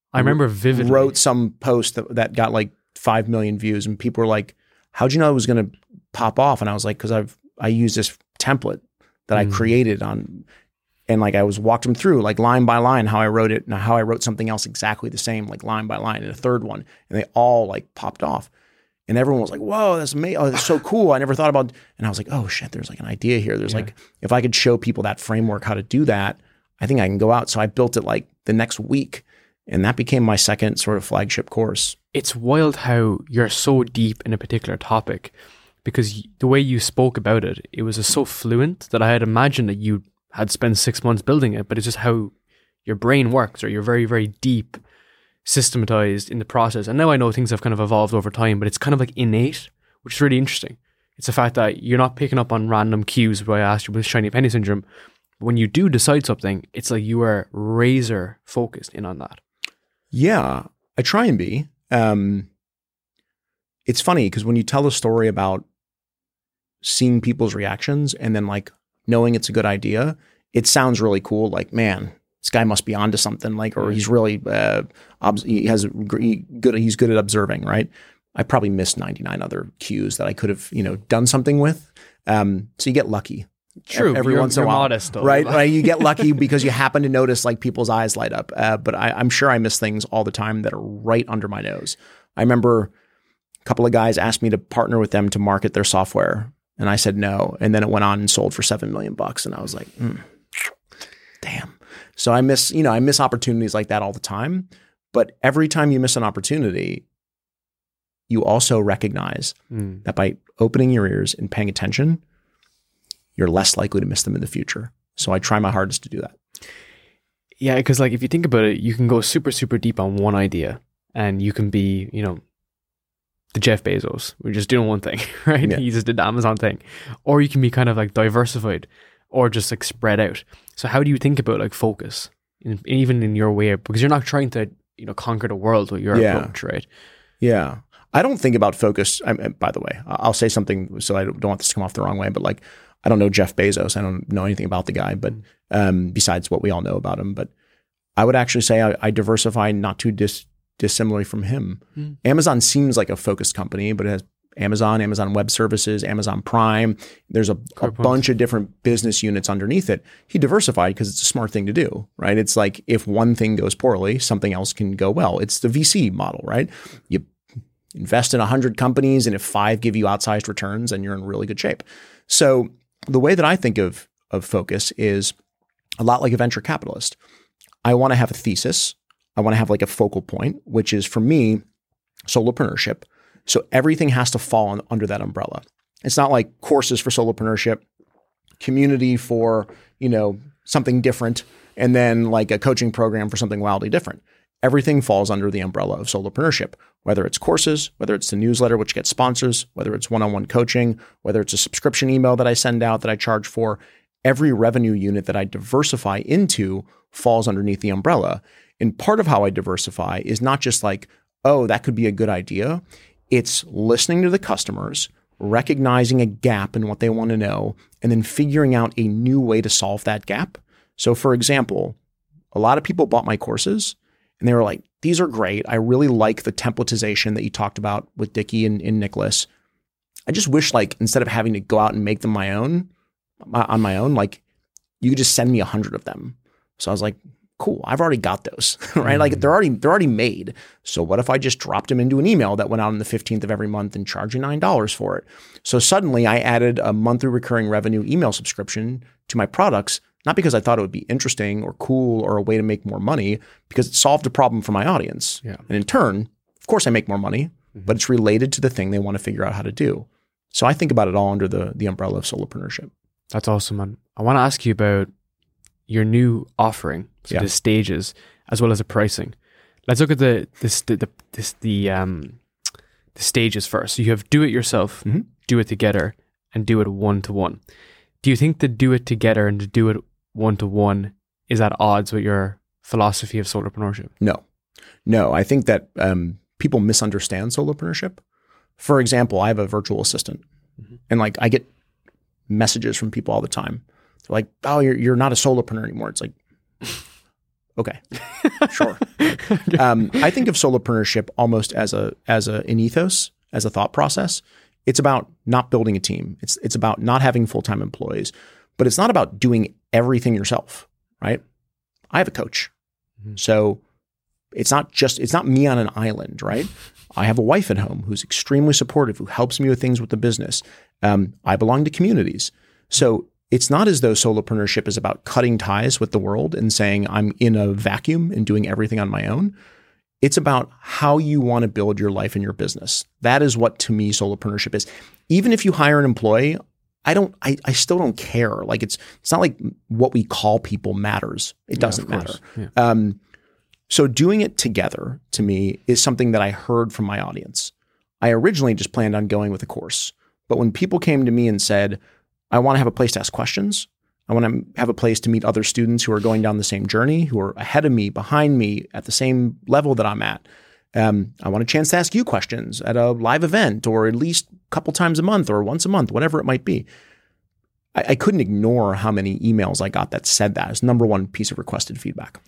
Speaker 2: I remember vividly.
Speaker 1: wrote some post that got like 5 million views, and people were like, how'd you know it was going to pop off? And I was like, because I used this template that I created on, and like I walked them through like line by line how I wrote it and how I wrote something else exactly the same, like line by line, and a third one, and they all like popped off. And everyone was like, whoa, that's amazing. Oh, that's so cool. I never thought about, and I was like, oh shit, there's like an idea here. There's like, if I could show people that framework, how to do that, I think I can go out. So I built it like the next week, and that became my second sort of flagship course.
Speaker 2: It's wild how you're so deep in a particular topic, because the way you spoke about it, it was so fluent that I had imagined that you had spent 6 months building it, but it's just how your brain works, or you're very, very deep, systematized in the process. And now I know things have kind of evolved over time, but it's kind of like innate, which is really interesting. It's the fact that you're not picking up on random cues where I asked you with shiny penny syndrome. When you do decide something, it's like you are razor focused in on that.
Speaker 1: Yeah, I try and be. It's funny because when you tell a story about seeing people's reactions and then like knowing it's a good idea, it sounds really cool. Like, man, this guy must be onto something. Like, or he's really he's good at observing, right? I probably missed 99 other cues that I could have, done something with. So you get lucky.
Speaker 2: True.
Speaker 1: Every once in a while,
Speaker 2: modest, though,
Speaker 1: right? You get lucky because you happen to notice like people's eyes light up. But I'm sure I miss things all the time that are right under my nose. I remember a couple of guys asked me to partner with them to market their software, and I said no. And then it went on and sold for $7 million, and I was like, damn. So I miss opportunities like that all the time. But every time you miss an opportunity, you also recognize that by opening your ears and paying attention, you're less likely to miss them in the future. So I try my hardest to do that.
Speaker 2: Yeah, because like if you think about it, you can go super, super deep on one idea, and you can be, the Jeff Bezos. We're just doing one thing, right?
Speaker 1: Yeah.
Speaker 2: He just did the Amazon thing. Or you can be kind of like diversified or just like spread out. So how do you think about like focus, even in your way? Because you're not trying to, conquer the world with your approach, right?
Speaker 1: Yeah. I don't think about focus. By the way, I'll say something so I don't want this to come off the wrong way, but like, I don't know Jeff Bezos. I don't know anything about the guy, but besides what we all know about him. But I would actually say I diversify not too dissimilarly from him. Amazon seems like a focused company, but it has Amazon Web Services, Amazon Prime. There's a bunch of different business units underneath it. He diversified because it's a smart thing to do, right? It's like if one thing goes poorly, something else can go well. It's the VC model, right? You invest in 100 companies, and if 5 give you outsized returns, then you're in really good shape. So the way that I think of focus is a lot like a venture capitalist. I want to have a thesis. I want to have like a focal point, which is for me, solopreneurship. So everything has to fall under that umbrella. It's not like courses for solopreneurship, community for, something different, and then like a coaching program for something wildly different. Everything falls under the umbrella of solopreneurship, whether it's courses, whether it's the newsletter, which gets sponsors, whether it's one-on-one coaching, whether it's a subscription email that I send out that I charge for. Every revenue unit that I diversify into falls underneath the umbrella. And part of how I diversify is not just like, oh, that could be a good idea. It's listening to the customers, recognizing a gap in what they want to know, and then figuring out a new way to solve that gap. So for example, a lot of people bought my courses and they were like, these are great. I really like the templatization that you talked about with Dickie and Nicholas. I just wish like instead of having to go out and make them on my own, like you could just send me 100 of them. So I was like, cool, I've already got those, right? Like they're already made. So what if I just dropped them into an email that went out on the 15th of every month and charged you $9 for it? So suddenly I added a monthly recurring revenue email subscription to my products, not because I thought it would be interesting or cool or a way to make more money, because it solved a problem for my audience.
Speaker 2: Yeah.
Speaker 1: And in turn, of course I make more money, but it's related to the thing they want to figure out how to do. So I think about it all under the umbrella of solopreneurship.
Speaker 2: That's awesome, man. I want to ask you about your new offering, so the stages, as well as the pricing. Let's look at the stages first. So you have do it yourself, do it together, and do it one-to-one. Do you think the do it together and the do it one-to-one is at odds with your philosophy of solopreneurship?
Speaker 1: No. I think that people misunderstand solopreneurship. For example, I have a virtual assistant, and like I get messages from people all the time. They're like, "Oh, you're not a solopreneur anymore." It's like, Okay, sure. I think of solopreneurship almost as an ethos, as a thought process. It's about not building a team. It's about not having full-time employees, but it's not about doing everything yourself, right? I have a coach. So it's not me on an island, right? I have a wife at home who's extremely supportive, who helps me with things with the business. I belong to communities. So it's not as though solopreneurship is about cutting ties with the world and saying I'm in a vacuum and doing everything on my own. It's about how you want to build your life and your business. That is what, to me, solopreneurship is. Even if you hire an employee, I still don't care. Like it's not like what we call people matters. It doesn't matter. Yeah. So doing it together, to me, is something that I heard from my audience. I originally just planned on going with a course. But when people came to me and said, I want to have a place to ask questions, I want to have a place to meet other students who are going down the same journey, who are ahead of me, behind me, at the same level that I'm at. I want a chance to ask you questions at a live event, or at least a couple times a month or once a month, whatever it might be. I couldn't ignore how many emails I got that said that as number one piece of requested feedback.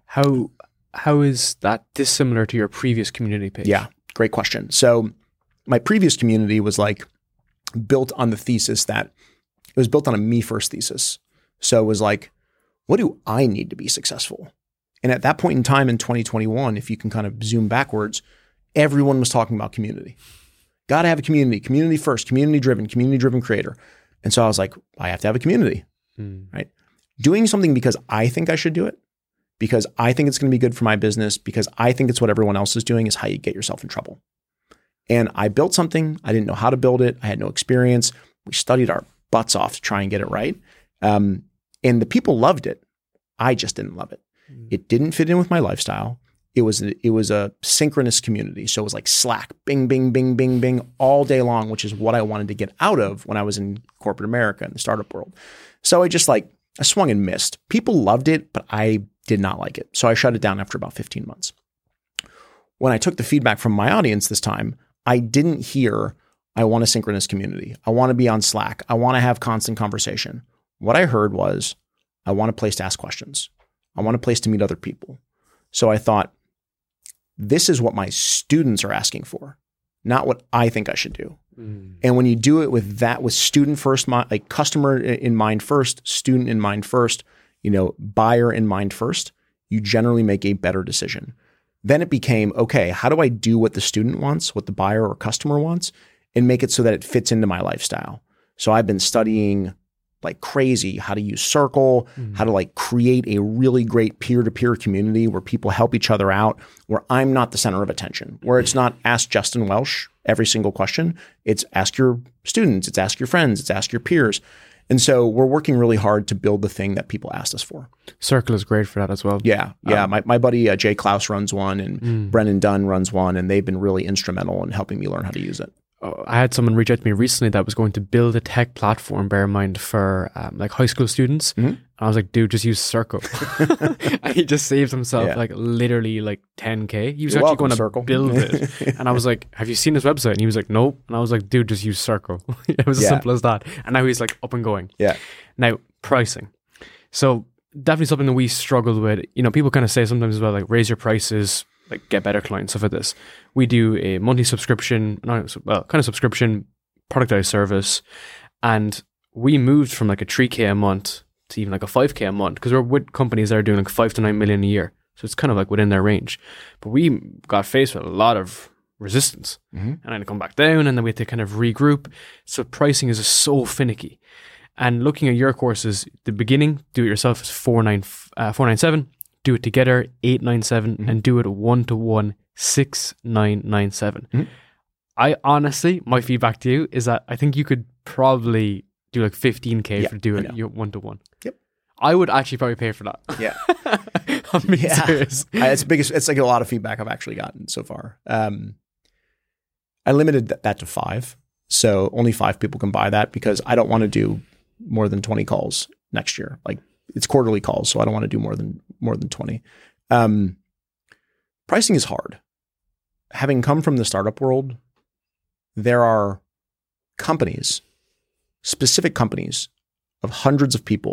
Speaker 2: How is that dissimilar to your previous community page?
Speaker 1: Yeah, great question. So my previous community was like built on the thesis that it was built on a me first thesis. So it was like, what do I need to be successful? And at that point in time in 2021, if you can kind of zoom backwards, everyone was talking about community. Got to have a community first, community driven creator. And so I was like, I have to have a community, right? Doing something because I think I should do it, because I think it's going to be good for my business, because I think it's what everyone else is doing, is how you get yourself in trouble. And I built something. I didn't know how to build it. I had no experience. We studied our butts off to try and get it right. And the people loved it. I just didn't love it. It didn't fit in with my lifestyle. It was a synchronous community. So it was like Slack, bing, bing, bing, bing, bing, all day long, which is what I wanted to get out of when I was in corporate America and the startup world. So I swung and missed. People loved it, but I did not like it. So I shut it down after about 15 months. When I took the feedback from my audience this time, I didn't hear, I want a synchronous community. I want to be on Slack. I want to have constant conversation. What I heard was, I want a place to ask questions. I want a place to meet other people. So I thought, this is what my students are asking for, not what I think I should do. And when you do it with student first, like customer in mind first, student in mind first, buyer in mind first, you generally make a better decision. Then it became, okay, how do I do what the student wants, what the buyer or customer wants, and make it so that it fits into my lifestyle? So I've been studying like crazy how to use Circle, how to like create a really great peer-to-peer community where people help each other out, where I'm not the center of attention, where it's not ask Justin Welsh every single question. It's ask your students, it's ask your friends, it's ask your peers. And so we're working really hard to build the thing that people asked us for.
Speaker 2: Circle is great for that as well.
Speaker 1: Yeah. My buddy Jay Klaus runs one, and Brennan Dunn runs one, and they've been really instrumental in helping me learn how to use it.
Speaker 2: I had someone reach out to me recently that was going to build a tech platform, bear in mind, for like high school students. And I was like, dude, just use Circle. And he just saved himself like literally like 10K. He was actually going to build it. And I was like, have you seen his website? And he was like, nope. And I was like, dude, just use Circle. It was as simple as that. And now he's like up and going.
Speaker 1: Yeah.
Speaker 2: Now, pricing. So definitely something that we struggled with. People kind of say sometimes as well, like raise your prices, like get better clients, stuff like this. We do a monthly subscription, subscription, productized service. And we moved from like a 3K a month to even like a 5K a month, because we're with companies that are doing like 5 to 9 million a year. So it's kind of like within their range. But we got faced with a lot of resistance. And then come back down, and then we had to kind of regroup. So pricing is just so finicky. And looking at your courses, the beginning, do it yourself is $497. Do it together, $897, and do it one-to-one, $6,997. I honestly, my feedback to you is that I think you could probably do like 15K for doing it one-to-one. Yep. I would actually probably pay for that.
Speaker 1: Yeah.
Speaker 2: I'm being serious.
Speaker 1: It's like a lot of feedback I've actually gotten so far. I limited that to 5. So only 5 people can buy that, because I don't want to do more than 20 calls next year. Like, it's quarterly calls, so I don't want to do more than 20. Pricing is hard. Having come from the startup world, there are companies, specific companies of hundreds of people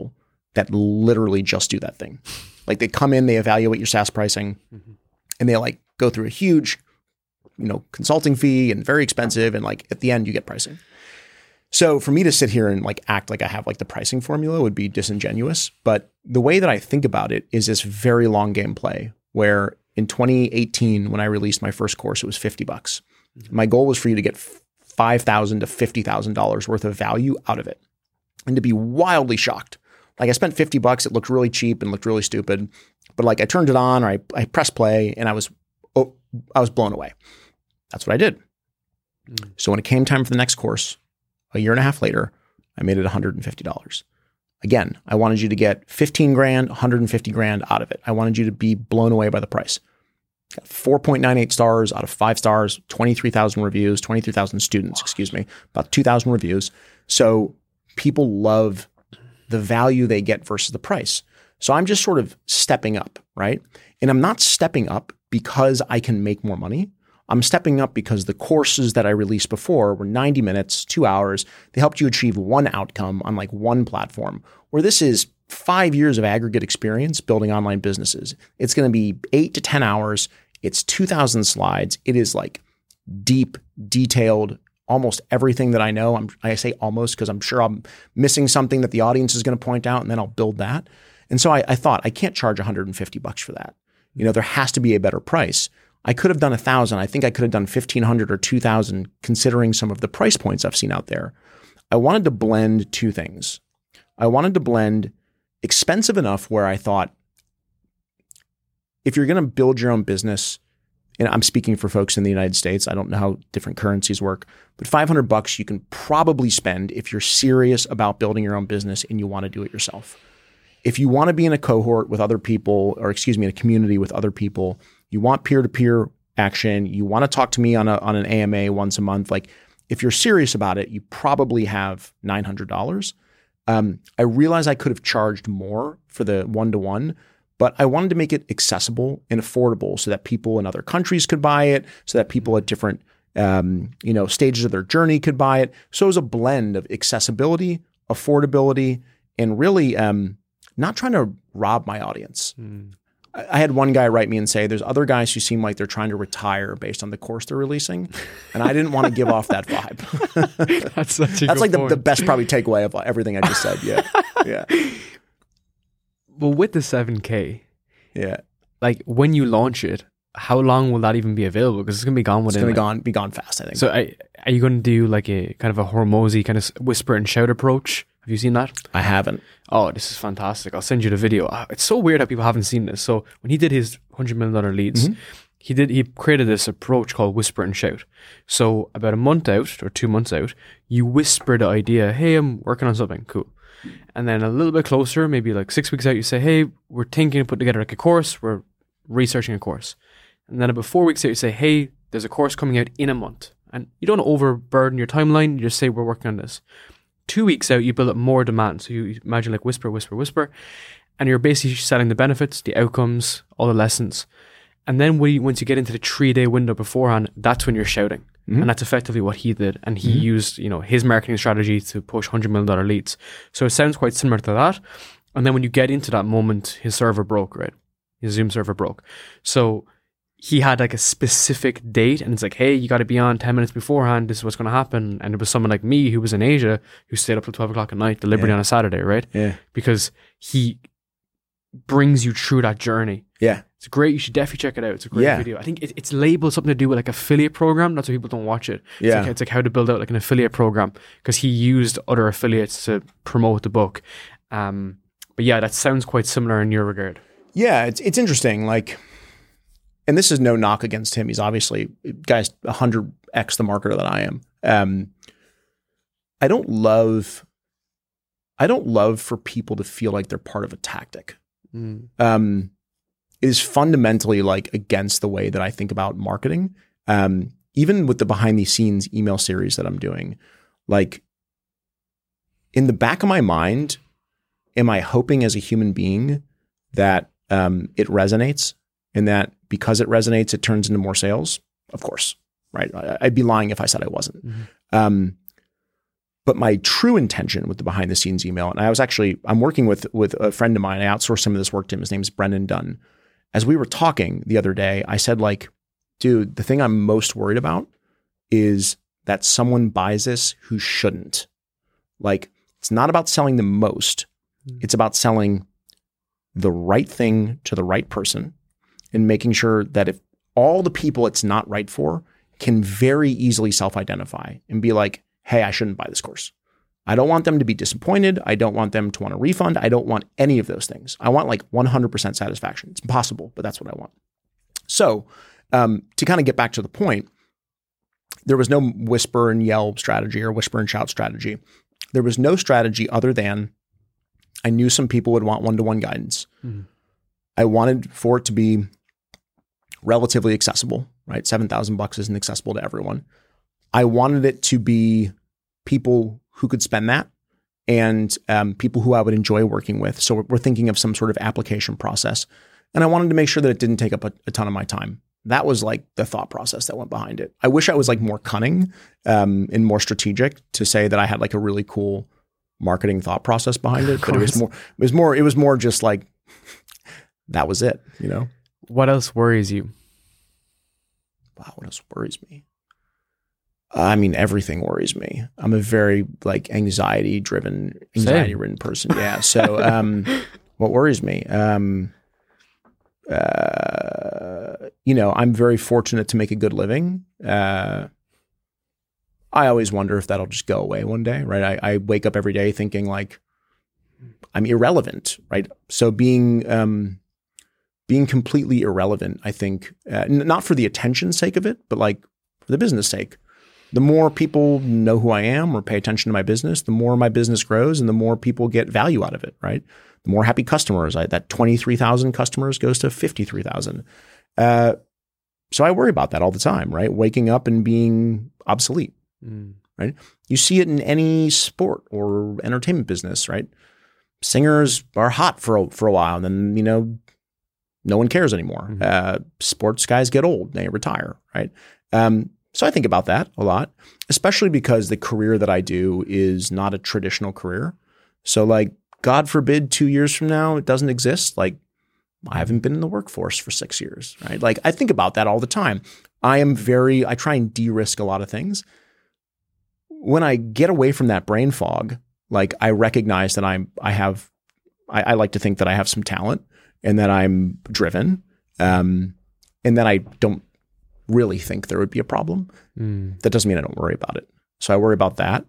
Speaker 1: that literally just do that thing. Like they come in, they evaluate your SaaS pricing, and they like go through a huge, consulting fee and very expensive. And like at the end, you get pricing. So for me to sit here and like act like I have like the pricing formula would be disingenuous. But the way that I think about it is this very long game play where in 2018, when I released my first course, it was $50. My goal was for you to get $5,000 to $50,000 worth of value out of it and to be wildly shocked. Like I spent $50, it looked really cheap and looked really stupid, but like I turned it on or I pressed play and I was blown away. That's what I did. So when it came time for the next course, a year and a half later, I made it $150. Again, I wanted you to get 15 grand, 150 grand out of it. I wanted you to be blown away by the price. Got 4.98 stars out of 5 stars, 23,000 reviews, 23,000 students, about 2,000 reviews. So people love the value they get versus the price. So I'm just sort of stepping up, right? And I'm not stepping up because I can make more money. I'm stepping up because the courses that I released before were 90 minutes, 2 hours. They helped you achieve one outcome on like one platform, where this is 5 years of aggregate experience building online businesses. It's going to be 8 to 10 hours. It's 2,000 slides. It is like deep, detailed, almost everything that I know. I say almost because I'm sure I'm missing something that the audience is going to point out, and then I'll build that. And so I thought I can't charge $150 for that. There has to be a better price. I could have done 1,000. I think I could have done 1,500 or 2,000 considering some of the price points I've seen out there. I wanted to blend two things. I wanted to blend expensive enough where I thought, if you're going to build your own business, and I'm speaking for folks in the United States, I don't know how different currencies work, but $500 you can probably spend if you're serious about building your own business and you want to do it yourself. If you want to be in a cohort with other people, in a community with other people, you want peer-to-peer action, you want to talk to me on an AMA once a month, like if you're serious about it, you probably have $900. I realized I could have charged more for the one-to-one, but I wanted to make it accessible and affordable so that people in other countries could buy it, so that people at different stages of their journey could buy it. So it was a blend of accessibility, affordability, and really not trying to rob my audience. I had one guy write me and say, there's other guys who seem like they're trying to retire based on the course they're releasing. And I didn't want to give off that vibe.
Speaker 2: That's
Speaker 1: like the best probably takeaway of everything I just said. Yeah.
Speaker 2: Well, with the 7K,
Speaker 1: yeah,
Speaker 2: like when you launch it, how long will that even be available? Because it's going to be gone within.
Speaker 1: It's going to be gone fast, I think.
Speaker 2: So are you going to do like a kind of a Hormozi kind of whisper and shout approach? Have you seen that?
Speaker 1: I haven't.
Speaker 2: Oh, this is fantastic. I'll send you the video. It's so weird how people haven't seen this. So when he did his $100 million leads, he created this approach called whisper and shout. So about a month out or 2 months out, you whisper the idea, hey, I'm working on something, cool. And then a little bit closer, maybe like 6 weeks out, you say, hey, we're thinking of putting together like a course. We're researching a course. And then about 4 weeks out, you say, hey, there's a course coming out in a month. And you don't overburden your timeline. You just say, we're working on this. 2 weeks out, you build up more demand. So you imagine like whisper, whisper, whisper. And you're basically selling the benefits, the outcomes, all the lessons. And then once you get into the 3-day window beforehand, that's when you're shouting. And that's effectively what he did. And he used, his marketing strategy to push $100 million leads. So it sounds quite similar to that. And then when you get into that moment, his server broke, right? His Zoom server broke. So he had like a specific date, and it's like, hey, you got to be on 10 minutes beforehand. This is what's going to happen. And it was someone like me who was in Asia who stayed up till 12 o'clock at night, deliberately on a Saturday, right?
Speaker 1: Yeah.
Speaker 2: Because he brings you through that journey.
Speaker 1: Yeah.
Speaker 2: It's great. You should definitely check it out. It's a great video. I think it's labeled something to do with like affiliate program. That's why people don't watch it.
Speaker 1: Yeah.
Speaker 2: It's like how to build out like an affiliate program, because he used other affiliates to promote the book. But yeah, that sounds quite similar in your regard.
Speaker 1: Yeah, it's interesting. Like, and this is no knock against him. He's obviously guy's 100x the marketer that I am. I don't love for people to feel like they're part of a tactic. It is fundamentally like against the way that I think about marketing. Even with the behind the scenes email series that I'm doing, like in the back of my mind, am I hoping as a human being that it resonates, and that because it resonates, it turns into more sales? Of course, right? I'd be lying if I said I wasn't. But But my true intention with the behind the scenes email, and I'm working with a friend of mine. I outsourced some of this work to him. His name is Brendan Dunn. As we were talking the other day, I said, like, dude, the thing I'm most worried about is that someone buys this who shouldn't. Like, it's not about selling the most. It's about selling the right thing to the right person and making sure that if all the people it's not right for can very easily self-identify and be like, hey, I shouldn't buy this course. I don't want them to be disappointed. I don't want them to want a refund. I don't want any of those things. I want like 100% satisfaction. It's impossible, but that's what I want. So to kind of get back to the point, there was no whisper and yell strategy or whisper and shout strategy. There was no strategy other than I knew some people would want one-to-one guidance. Mm-hmm. I wanted for it to be relatively accessible, right? $7,000 isn't accessible to everyone. I wanted it to be people who could spend that and people who I would enjoy working with. So we're thinking of some sort of application process. And I wanted to make sure that it didn't take up a ton of my time. That was like the thought process that went behind it. I wish I was like more cunning and more strategic to say that I had like a really cool marketing thought process behind it. But it was more just like, that was it, you know?
Speaker 2: What else worries you?
Speaker 1: Wow, what else worries me? I mean, everything worries me. I'm a very like anxiety-ridden person. Yeah. So, what worries me? You know, I'm very fortunate to make a good living. I always wonder if that'll just go away one day, right? I wake up every day thinking like I'm irrelevant, right? So being completely irrelevant, I think, not for the attention sake of it, but like for the business sake. The more people know who I am or pay attention to my business, the more my business grows and the more people get value out of it, right? The more happy customers, that 23,000 customers goes to 53,000. So I worry about that all the time, right? Waking up and being obsolete, right? You see it in any sport or entertainment business, right? Singers are hot for a while and then, you know, no one cares anymore. Mm-hmm. Sports guys get old, they retire, right? So I think about that a lot, especially because the career that I do is not a traditional career. So like, God forbid 2 years from now, it doesn't exist. Like I haven't been in the workforce for 6 years, right? Like I think about that all the time. I try and de-risk a lot of things. When I get away from that brain fog, like I recognize that I like to think that I have some talent and that I'm driven, and that I don't really think there would be a problem. That doesn't mean I don't worry about it. So I worry about that.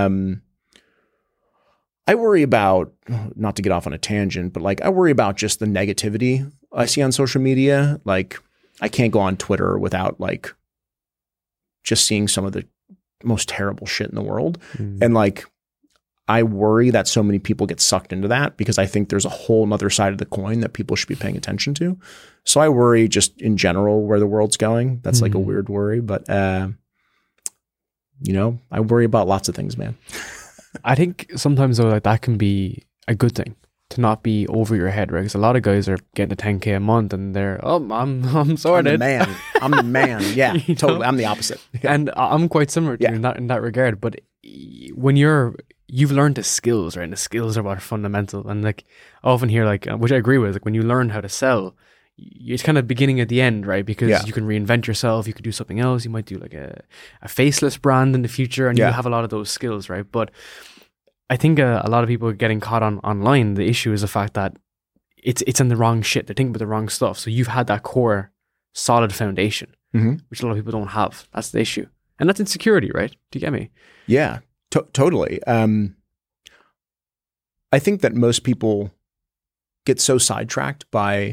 Speaker 1: I worry about, not to get off on a tangent, but like I worry about just the negativity I see on social media. Like I can't go on Twitter without like just seeing some of the most terrible shit in the world. And like, I worry that so many people get sucked into that because I think there's a whole nother side of the coin that people should be paying attention to. So I worry just in general where the world's going. That's like a weird worry, but you know, I worry about lots of things, man.
Speaker 2: I think sometimes though, like that can be a good thing to not be over your head, right? Because a lot of guys are getting a 10K a month and they're, I'm sorted.
Speaker 1: I'm the man. Yeah, totally. I'm the opposite. Yeah.
Speaker 2: And I'm quite similar to you in that regard. But when you've learned the skills, right? And the skills are what are fundamental. And like I often hear like, which I agree with, like when you learn how to sell, it's kind of beginning at the end, right? Because you can reinvent yourself. You could do something else. You might do like a faceless brand in the future and you have a lot of those skills, right? But I think a lot of people are getting caught online. The issue is the fact that it's in the wrong shit. They're thinking about the wrong stuff. So you've had that core solid foundation, which a lot of people don't have. That's the issue. And that's insecurity, right? Do you get me?
Speaker 1: Yeah, totally. I think that most people get so sidetracked by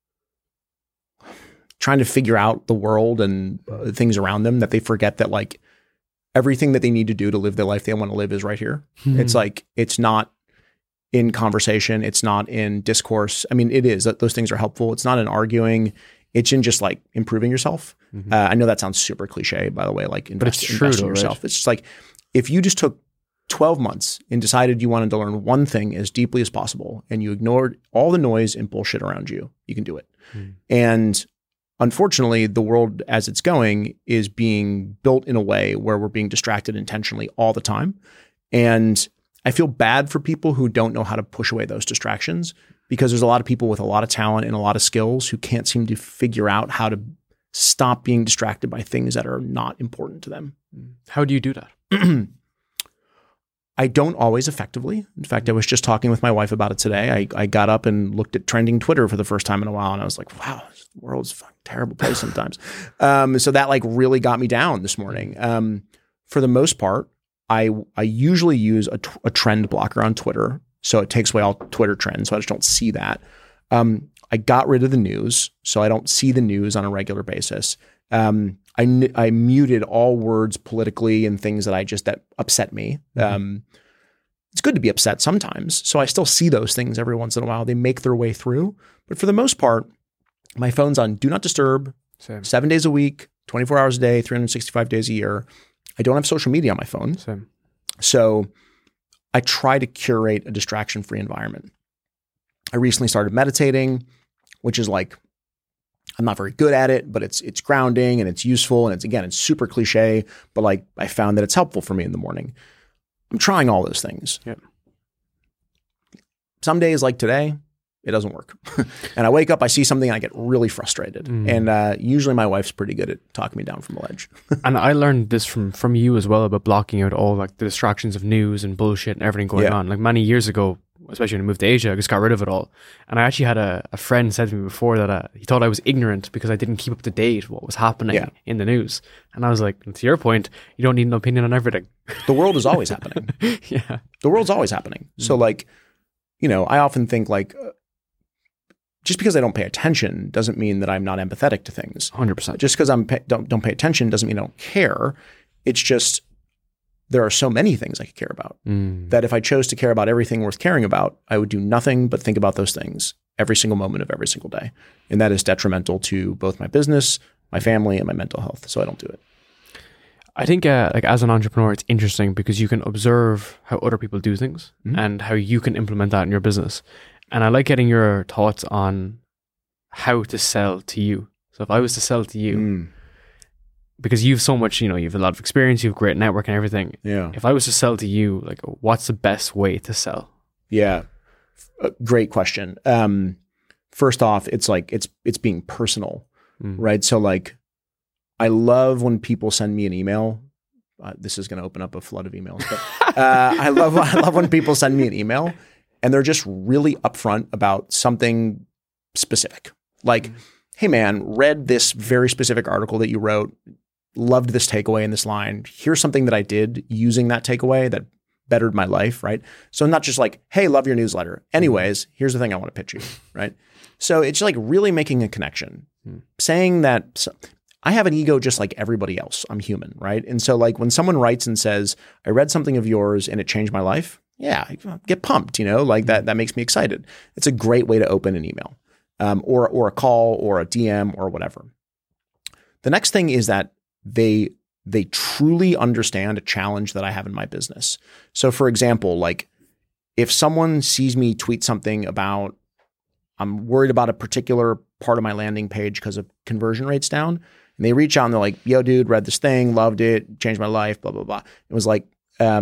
Speaker 1: trying to figure out the world and things around them that they forget that like everything that they need to do to live the life they want to live is right here. It's like, it's not in conversation. It's not in discourse. I mean, it is that those things are helpful. It's not in arguing. It's in just like improving yourself. I know that sounds super cliche, by the way, like invest in yourself. Right? It's just like, if you just took 12 months and decided you wanted to learn one thing as deeply as possible and you ignored all the noise and bullshit around you, you can do it. And unfortunately, the world as it's going is being built in a way where we're being distracted intentionally all the time. And I feel bad for people who don't know how to push away those distractions, because there's a lot of people with a lot of talent and a lot of skills who can't seem to figure out how to stop being distracted by things that are not important to them.
Speaker 2: How do you do that?
Speaker 1: I don't always effectively. In fact, I was just talking with my wife about it today. I got up and looked at trending Twitter for the first time in a while, and I was like, wow, this world's a fucking terrible place sometimes. So that like really got me down this morning. For the most part, I usually use a trend blocker on Twitter, so it takes away all Twitter trends, so I just don't see that. I got rid of the news, so I don't see the news on a regular basis. I muted all words politically and things that upset me. It's good to be upset sometimes, so I still see those things every once in a while. They make their way through, but for the most part, my phone's on do not disturb.
Speaker 2: Same.
Speaker 1: 7 days a week, 24 hours a day, 365 days a year. I don't have social media on my phone.
Speaker 2: Same.
Speaker 1: So I try to curate a distraction-free environment. I recently started meditating, which is like, I'm not very good at it, but it's grounding and it's useful. And it's super cliche, but like I found that it's helpful for me in the morning. I'm trying all those things.
Speaker 2: Yep.
Speaker 1: Some days like today, it doesn't work. And I wake up, I see something, and I get really frustrated. And usually my wife's pretty good at talking me down from the ledge.
Speaker 2: And I learned this from you as well, about blocking out all like the distractions of news and bullshit and everything going on. Like many years ago, especially when I moved to Asia, I just got rid of it all. And I actually had a friend said to me before that he thought I was ignorant because I didn't keep up to date with what was happening in the news. And I was like, to your point, you don't need an opinion on everything.
Speaker 1: The world is always happening.
Speaker 2: Yeah.
Speaker 1: The world's always happening. So like, I often think like, just because I don't pay attention doesn't mean that I'm not empathetic to things.
Speaker 2: 100%.
Speaker 1: Just because I don't pay attention doesn't mean I don't care. It's just there are so many things I could care about that if I chose to care about everything worth caring about, I would do nothing but think about those things every single moment of every single day. And that is detrimental to both my business, my family, and my mental health. So I don't do it.
Speaker 2: I think like as an entrepreneur, it's interesting because you can observe how other people do things and how you can implement that in your business. And I like getting your thoughts on how to sell to you. So if I was to sell to you, because you've so much, you have a lot of experience, you have great network and everything.
Speaker 1: Yeah.
Speaker 2: If I was to sell to you, like what's the best way to sell?
Speaker 1: Yeah. Great question. First off, it's like, it's being personal, right? So like, I love when people send me an email. This is going to open up a flood of emails, but I love when people send me an email and they're just really upfront about something specific. Like, hey man, read this very specific article that you wrote, loved this takeaway in this line. Here's something that I did using that takeaway that bettered my life, right? So not just like, hey, love your newsletter. Anyways, here's the thing I want to pitch you, right? So it's like really making a connection, saying that I have an ego just like everybody else. I'm human, right? And so like when someone writes and says, I read something of yours and it changed my life, yeah, I get pumped, like that makes me excited. It's a great way to open an email or a call or a DM or whatever. The next thing is that they truly understand a challenge that I have in my business. So for example, like if someone sees me tweet something about, I'm worried about a particular part of my landing page because of conversion rates down, and they reach out and they're like, yo, dude, read this thing, loved it, changed my life, blah, blah, blah. It was like,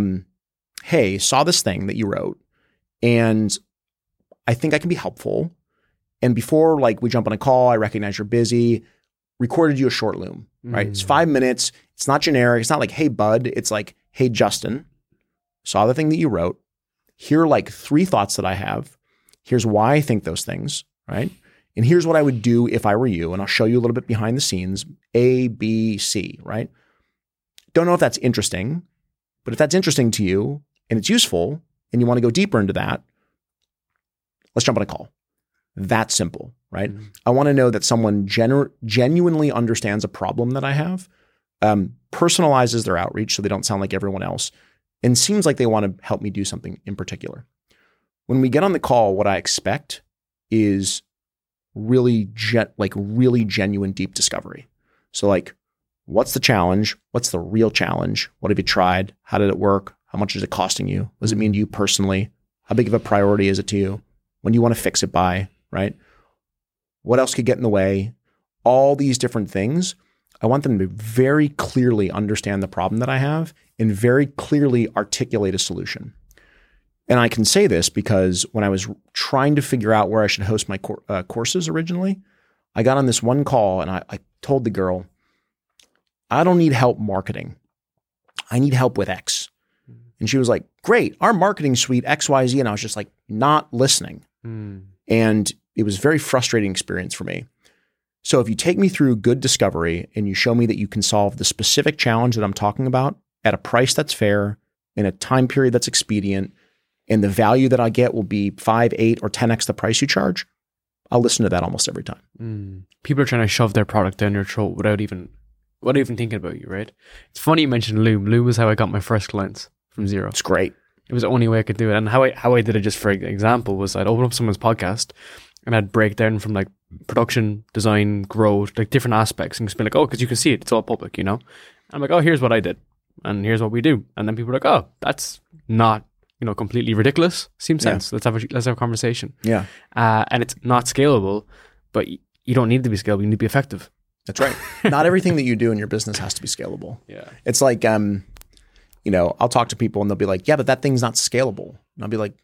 Speaker 1: hey, saw this thing that you wrote and I think I can be helpful. And before like we jump on a call, I recognize you're busy, recorded you a short loom, right? It's 5 minutes. It's not generic. It's not like, hey, bud. It's like, hey, Justin, saw the thing that you wrote. Here are like 3 thoughts that I have. Here's why I think those things, right? And here's what I would do if I were you. And I'll show you a little bit behind the scenes, A, B, C, right? Don't know if that's interesting, but if that's interesting to you and it's useful and you want to go deeper into that, let's jump on a call. That's simple, right? I want to know that someone genuinely understands a problem that I have, personalizes their outreach so they don't sound like everyone else, and seems like they want to help me do something in particular. When we get on the call, what I expect is really genuine deep discovery. So like, what's the challenge? What's the real challenge? What have you tried? How did it work? How much is it costing you? What does it mean to you personally? How big of a priority is it to you? When do you want to fix it by, right? What else could get in the way? All these different things. I want them to very clearly understand the problem that I have and very clearly articulate a solution. And I can say this because when I was trying to figure out where I should host my courses originally, I got on this one call and I told the girl, I don't need help marketing. I need help with X. And she was like, great, our marketing suite, XYZ. And I was just like, not listening. And it was a very frustrating experience for me. So if you take me through good discovery and you show me that you can solve the specific challenge that I'm talking about at a price that's fair, in a time period that's expedient, and the value that I get will be 5, 8, or 10x the price you charge, I'll listen to that almost every time.
Speaker 2: People are trying to shove their product down your throat without even thinking about you, right? It's funny you mentioned Loom. Loom was how I got my first clients from zero.
Speaker 1: It's great.
Speaker 2: It was the only way I could do it. And how I did it, just for example, was I'd open up someone's podcast and I'd break down from like production, design, growth, like different aspects, and just be like, oh, because you can see it, it's all public, And I'm like, oh, here's what I did, and here's what we do. And then people are like, oh, that's not completely ridiculous. Seems sense. Let's have a conversation.
Speaker 1: Yeah.
Speaker 2: And it's not scalable, but you don't need to be scalable. You need to be effective.
Speaker 1: That's right. Not everything that you do in your business has to be scalable.
Speaker 2: Yeah.
Speaker 1: It's like, I'll talk to people and they'll be like, yeah, but that thing's not scalable. And I'll be like,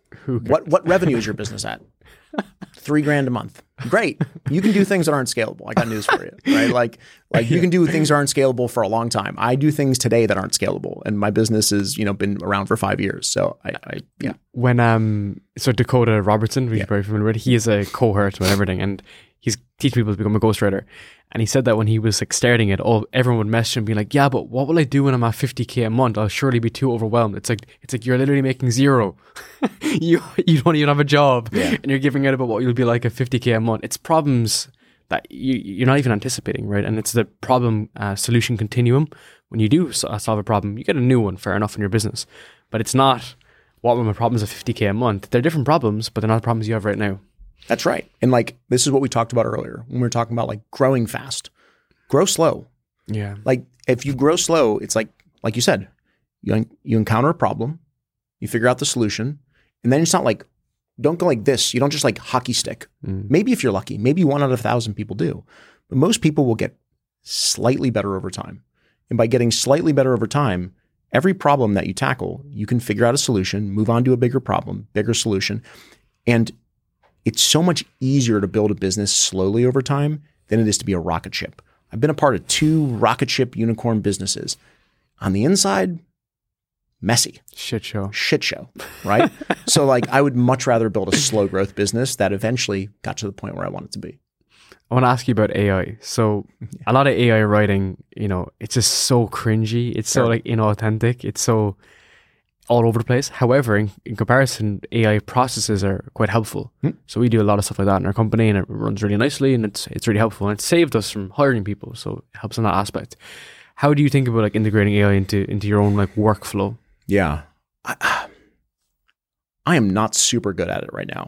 Speaker 1: what revenue is your business at? $3,000 a month. Great. You can do things that aren't scalable. I got news for you, right? Like you can do things that aren't scalable for a long time. I do things today that aren't scalable, and my business has, been around for 5 years. So yeah.
Speaker 2: When so Dakota Robertson, who's very familiar with, he is a cohort with everything, and he's teaching people to become a ghostwriter. And he said that when he was like starting it, everyone would message him being like, yeah, but what will I do when I'm at 50K a month? I'll surely be too overwhelmed. It's like you're literally making zero. you don't even have a job, and you're giving out about what you'll be like at 50K a month. It's problems that you're not even anticipating, right? And it's the problem solution continuum. When you do solve a problem, you get a new one, fair enough, in your business. But it's not, what were my problems at 50K a month? They're different problems, but they're not the problems you have right now.
Speaker 1: That's right. And like, this is what we talked about earlier when we were talking about like growing fast. Grow slow.
Speaker 2: Yeah.
Speaker 1: Like if you grow slow, it's like you said, you encounter a problem, you figure out the solution, and then it's not like, don't go like this. You don't just like hockey stick. Maybe if you're lucky, maybe 1 out of 1,000 people do. But most people will get slightly better over time. And by getting slightly better over time, every problem that you tackle, you can figure out a solution, move on to a bigger problem, bigger solution. And it's so much easier to build a business slowly over time than it is to be a rocket ship. I've been a part of 2 rocket ship unicorn businesses. On the inside, messy.
Speaker 2: Shit show,
Speaker 1: right? So like, I would much rather build a slow growth business that eventually got to the point where I want it to be.
Speaker 2: I want to ask you about AI. So a lot of AI writing, it's just so cringy. It's so like inauthentic. It's so all over the place. However, in comparison, AI processes are quite helpful. So we do a lot of stuff like that in our company, and it runs really nicely, and it's really helpful, and it saved us from hiring people. So it helps in that aspect. How do you think about like integrating AI into your own like workflow?
Speaker 1: Yeah, I am not super good at it right now.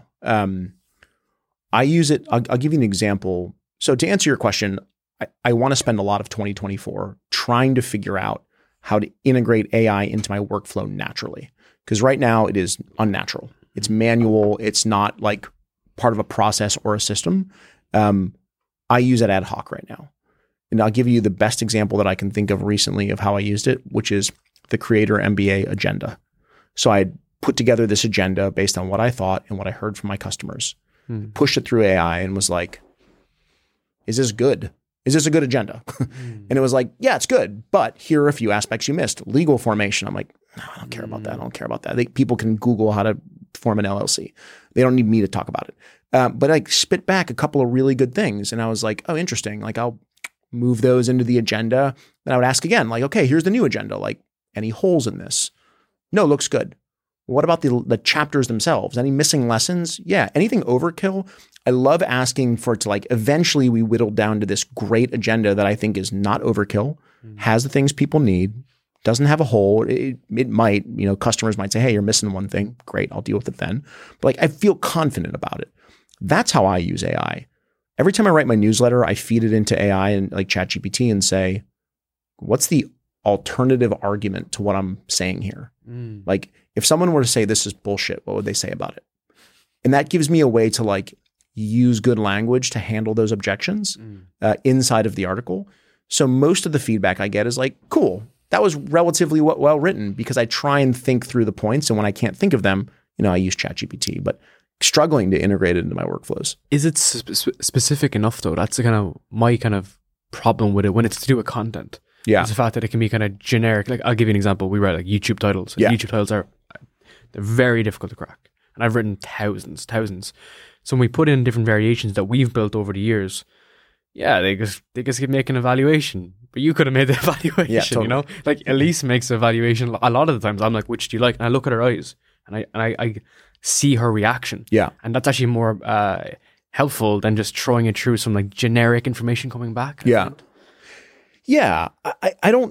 Speaker 1: I use it. I'll give you an example. So to answer your question, I want to spend a lot of 2024 trying to figure out how to integrate AI into my workflow naturally. Because right now it is unnatural. It's manual. It's not like part of a process or a system. I use it ad hoc right now. And I'll give you the best example that I can think of recently of how I used it, which is the Creator MBA agenda. So I put together this agenda based on what I thought and what I heard from my customers, pushed it through AI and was like, is this good? Is this a good agenda? And it was like, yeah, it's good, but here are a few aspects you missed. Legal formation. I'm like, no, I don't care about that. I don't care about that. People can Google how to form an LLC. They don't need me to talk about it. But I spit back a couple of really good things. And I was like, oh, interesting. Like I'll move those into the agenda. Then I would ask again, like, okay, here's the new agenda. Like any holes in this? No, looks good. What about the chapters themselves? Any missing lessons? Yeah. Anything overkill? I love asking for it to like, eventually we whittled down to this great agenda that I think is not overkill, has the things people need, doesn't have a hole. It might, customers might say, hey, you're missing one thing. Great. I'll deal with it then. But like, I feel confident about it. That's how I use AI. Every time I write my newsletter, I feed it into AI and like ChatGPT and say, what's the alternative argument to what I'm saying here? Like if someone were to say this is bullshit, what would they say about it? And that gives me a way to like use good language to handle those objections inside of the article. So most of the feedback I get is like, cool, that was relatively well written because I try and think through the points. And when I can't think of them, I use ChatGPT, but struggling to integrate it into my workflows.
Speaker 2: Is it specific enough though? That's my kind of problem with it when it's to do with content.
Speaker 1: Yeah.
Speaker 2: It's the fact that it can be kind of generic. Like I'll give you an example. We write like YouTube titles. And YouTube titles they're very difficult to crack. And I've written thousands. So when we put in different variations that we've built over the years, they just keep making evaluation. But you could have made the evaluation, totally. Like Elise makes the evaluation. A lot of the times I'm like, which do you like? And I look at her eyes and I see her reaction. Yeah. And that's actually more helpful than just throwing it through some like generic information coming back.
Speaker 1: Yeah. Yeah. I don't,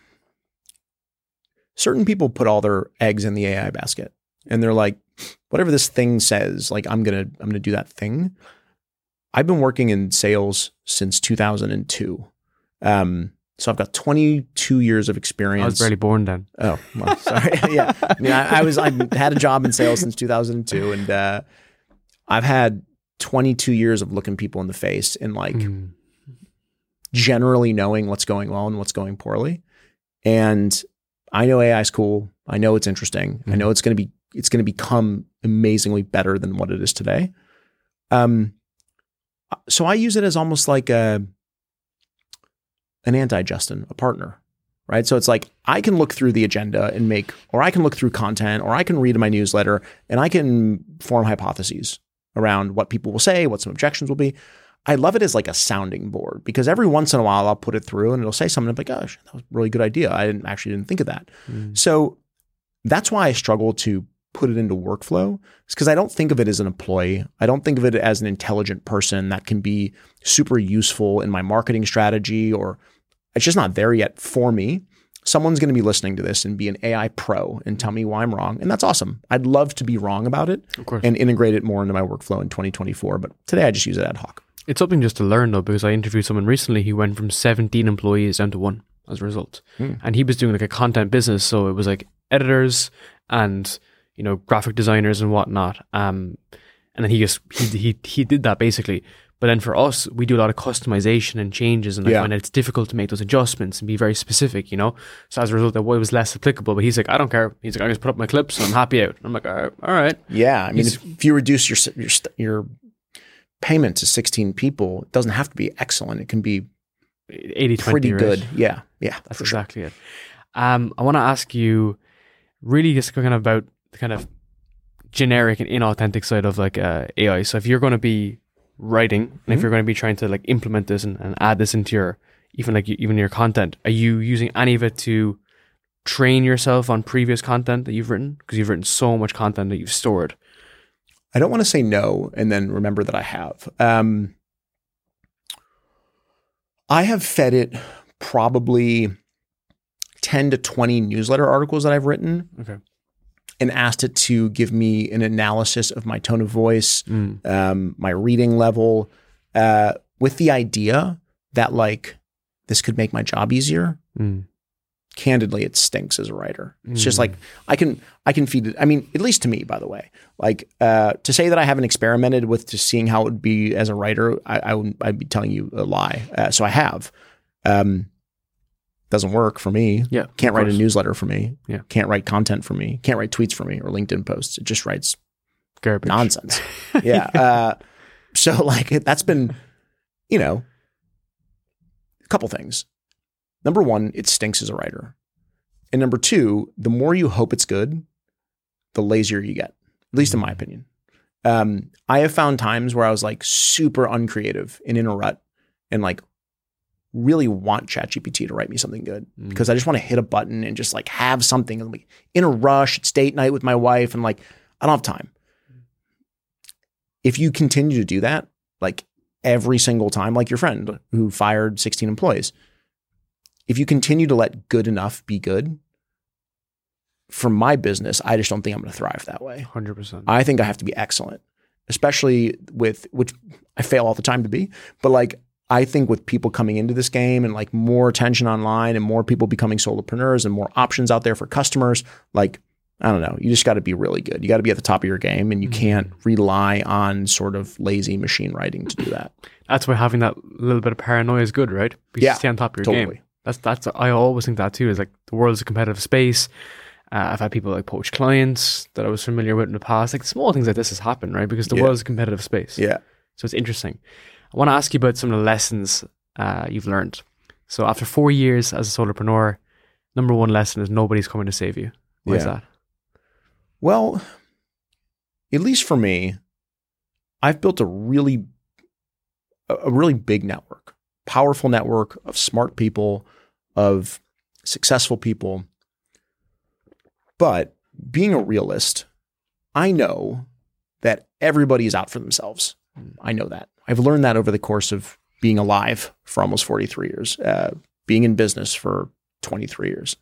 Speaker 1: certain people put all their eggs in the AI basket and they're like, whatever this thing says, like I'm going to do that thing. I've been working in sales since 2002. So I've got 22 years of experience.
Speaker 2: I was barely born then.
Speaker 1: Oh, well, sorry. Yeah. I mean, I had a job in sales since 2002 and, I've had 22 years of looking people in the face and like generally knowing what's going well and what's going poorly. And I know AI is cool. I know it's interesting. I know it's going to become amazingly better than what it is today. So I use it as almost like an anti-Justin, a partner, right? So it's like I can look through the agenda and or I can look through content, or I can read my newsletter and I can form hypotheses around what people will say, what some objections will be. I love it as like a sounding board because every once in a while I'll put it through and it'll say something like, gosh, that was a really good idea. I didn't think of that. So that's why I struggle to put it into workflow. It's because I don't think of it as an employee. I don't think of it as an intelligent person that can be super useful in my marketing strategy, or it's just not there yet for me. Someone's going to be listening to this and be an AI pro and tell me why I'm wrong. And that's awesome. I'd love to be wrong about it and integrate it more into my workflow in 2024. But today I just use it ad hoc.
Speaker 2: It's something just to learn though, because I interviewed someone recently. He went from 17 employees down to 1 as a result. And he was doing like a content business. So it was like editors and graphic designers and whatnot. And then he did that basically. But then for us, we do a lot of customization and changes, and I find that it's difficult to make those adjustments and be very specific, So as a result, that was less applicable. But he's like, I don't care. He's like, I just put up my clips and I'm happy out. I'm like, all right.
Speaker 1: Yeah, I mean, if you reduce your payment to 16 people, it doesn't have to be excellent. It can be
Speaker 2: 80-20,
Speaker 1: pretty good.
Speaker 2: Right?
Speaker 1: Yeah,
Speaker 2: that's exactly it. I want to ask you really just kind of about the kind of generic and inauthentic side of like AI. So if you're going to be writing and if you're going to be trying to like implement this and add this into your even your content, are you using any of it to train yourself on previous content that you've written? Because you've written so much content that you've stored.
Speaker 1: I don't want to say no and then remember that I have. I have fed it probably 10 to 20 newsletter articles that I've written. Okay. And asked it to give me an analysis of my tone of voice, my reading level, with the idea that like this could make my job easier. Candidly, it stinks as a writer. It's just like I can feed it. I mean, at least to me, by the way, like to say that I haven't experimented with just seeing how it would be as a writer, I'd be telling you a lie. So I have. Doesn't work for me. Yeah, can't write a newsletter for me. Yeah, can't write content for me. Can't write tweets for me or LinkedIn posts. It just writes
Speaker 2: garbage
Speaker 1: nonsense. Yeah. So like that's been, a couple things. Number one, it stinks as a writer, and number two, the more you hope it's good, the lazier you get. At least in my opinion. I have found times where I was like super uncreative and in a rut, and like really want ChatGPT to write me something good because I just want to hit a button and just like have something. I'm like in a rush. It's date night with my wife and like I don't have time. If you continue to do that, like every single time, like your friend who fired 16 employees, if you continue to let good enough be good, for my business, I just don't think I'm going to thrive that way.
Speaker 2: 100%.
Speaker 1: I think I have to be excellent, especially with, which I fail all the time to be, but like I think with people coming into this game and like more attention online and more people becoming solopreneurs and more options out there for customers, like, I don't know, you just got to be really good. You got to be at the top of your game and you can't rely on sort of lazy machine writing to do that.
Speaker 2: That's why having that little bit of paranoia is good, right? Because you stay on top of your game. That's I always think that too, is like the world is a competitive space. I've had people like poach clients that I was familiar with in the past. Like small things like this has happened, right? Because the world is a competitive space.
Speaker 1: Yeah.
Speaker 2: So it's interesting. I want to ask you about some of the lessons you've learned. So after 4 years as a solopreneur, number one lesson is nobody's coming to save you. Why is that?
Speaker 1: Well, at least for me, I've built a really big network, powerful network of smart people, of successful people. But being a realist, I know that everybody is out for themselves. I know that. I've learned that over the course of being alive for almost 43 years, being in business for 23 years.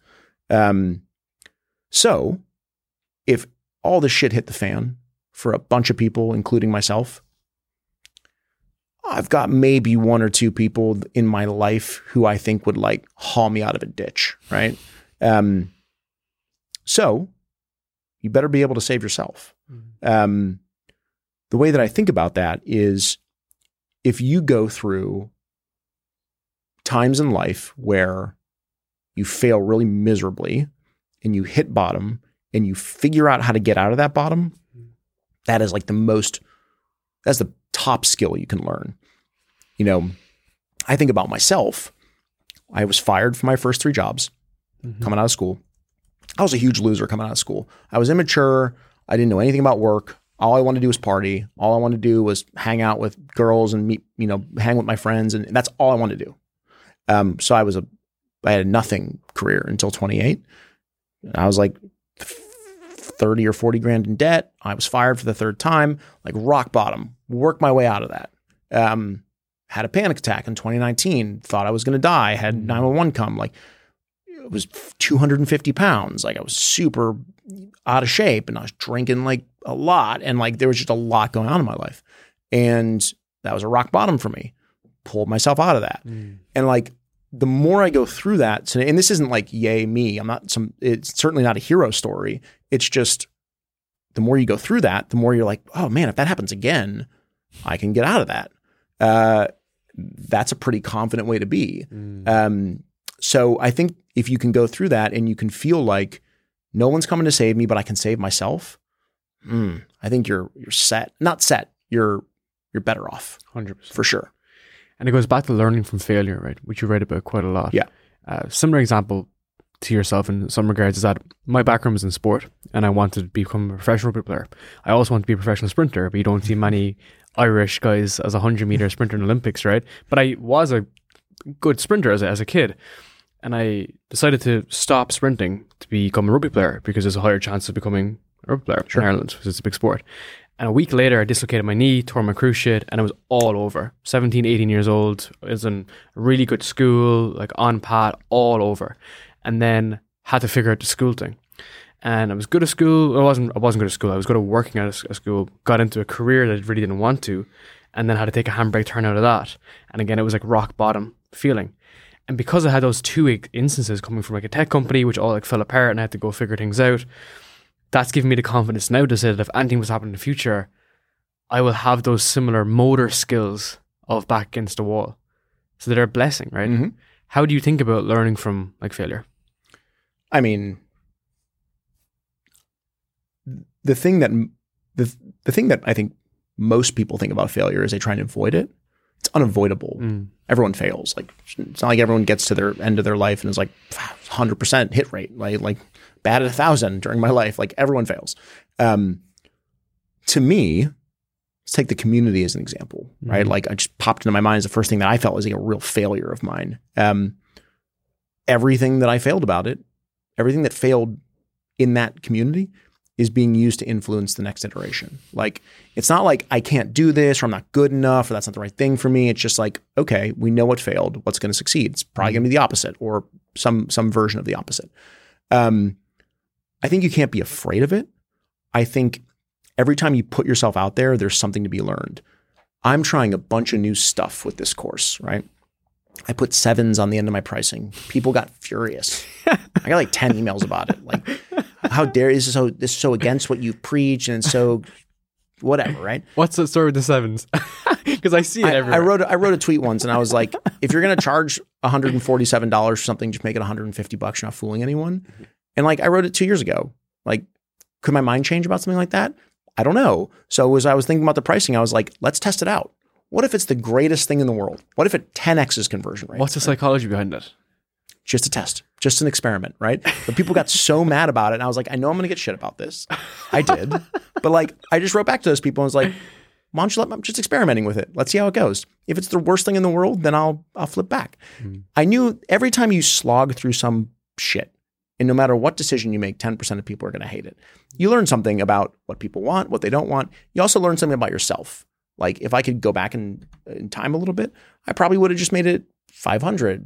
Speaker 1: So if all this shit hit the fan for a bunch of people, including myself, I've got maybe one or two people in my life who I think would like haul me out of a ditch, right? So you better be able to save yourself. The way that I think about that is if you go through times in life where you fail really miserably and you hit bottom and you figure out how to get out of that bottom, that is like that's the top skill you can learn. You know, I think about myself. I was fired from my first 3 jobs coming out of school. I was a huge loser coming out of school. I was immature. I didn't know anything about work. All I wanted to do was party. All I wanted to do was hang out with girls and meet, hang with my friends. And that's all I wanted to do. So I had a nothing career until 28. I was like 30 or 40 grand in debt. I was fired for the 3rd time, like rock bottom, worked my way out of that. Had a panic attack in 2019, thought I was going to die, had 911 come, like it was 250 pounds. Like I was super out of shape and I was drinking like a lot. And like, there was just a lot going on in my life. And that was a rock bottom for me. Pulled myself out of that. And like, the more I go through that, so, and this isn't like, yay, me, it's certainly not a hero story. It's just the more you go through that, the more you're like, oh man, if that happens again, I can get out of that. That's a pretty confident way to be. So I think if you can go through that and you can feel like no one's coming to save me, but I can save myself, I think you're set. Not set. You're better off.
Speaker 2: 100%.
Speaker 1: For sure.
Speaker 2: And it goes back to learning from failure, right? Which you write about quite a lot.
Speaker 1: Yeah.
Speaker 2: Similar example to yourself in some regards is that my background was in sport and I wanted to become a professional rugby player. I also want to be a professional sprinter, but you don't see many Irish guys as a 100-meter sprinter in the Olympics, right? But I was a good sprinter as a kid. And I decided to stop sprinting to become a rugby player because there's a higher chance of becoming a rugby player in Ireland because it's a big sport. And a week later, I dislocated my knee, tore my cruciate, and it was all over. 17, 18 years old, I was in a really good school, like on pat, all over. And then had to figure out the school thing. And I was good at school. I wasn't good at school. I was good at working at a school, got into a career that I really didn't want to, and then had to take a handbrake turn out of that. And again, it was like rock bottom feeling. And because I had those 2 instances coming from like a tech company, which all like fell apart and I had to go figure things out, that's given me the confidence now to say that if anything was happening in the future, I will have those similar motor skills of back against the wall. So they're a blessing, right? Mm-hmm. How do you think about learning from like failure?
Speaker 1: I mean, the thing that I think most people think about failure is they try and avoid it. It's unavoidable. Everyone fails. Like it's not like everyone gets to their end of their life and is like 100% hit rate. Like bad at 1,000 during my life. Like everyone fails. To me, let's take the community as an example, right? Like I just popped into my mind as the first thing that I felt was like a real failure of mine. Everything that I failed about it, everything that failed in that community is being used to influence the next iteration. Like, it's not like I can't do this or I'm not good enough or that's not the right thing for me. It's just like, okay, we know what failed. What's going to succeed? It's probably going to be the opposite or some version of the opposite. I think you can't be afraid of it. I think every time you put yourself out there, there's something to be learned. I'm trying a bunch of new stuff with this course, right? I put 7s on the end of my pricing. People got furious. I got like 10 emails about it. Like, how dare this is so against what you preach and so whatever, right?
Speaker 2: What's the story with the 7s? Because I see it everywhere.
Speaker 1: I wrote a tweet once and I was like, if you're going to charge $147 for something, just make it $150. You're not fooling anyone. And like, I wrote it 2 years ago. Like, could my mind change about something like that? I don't know. So as I was thinking about the pricing, I was like, let's test it out. What if it's the greatest thing in the world? What if it 10x's conversion rate?
Speaker 2: What's the psychology behind it?
Speaker 1: Just a test, just an experiment, right? But people got so mad about it. And I was like, I know I'm going to get shit about this. I did. But like, I just wrote back to those people and was like, why don't you I'm just experimenting with it. Let's see how it goes. If it's the worst thing in the world, then I'll flip back. I knew every time you slog through some shit, and no matter what decision you make, 10% of people are going to hate it. You learn something about what people want, what they don't want. You also learn something about yourself. Like if I could go back in time a little bit, I probably would have just made it 500,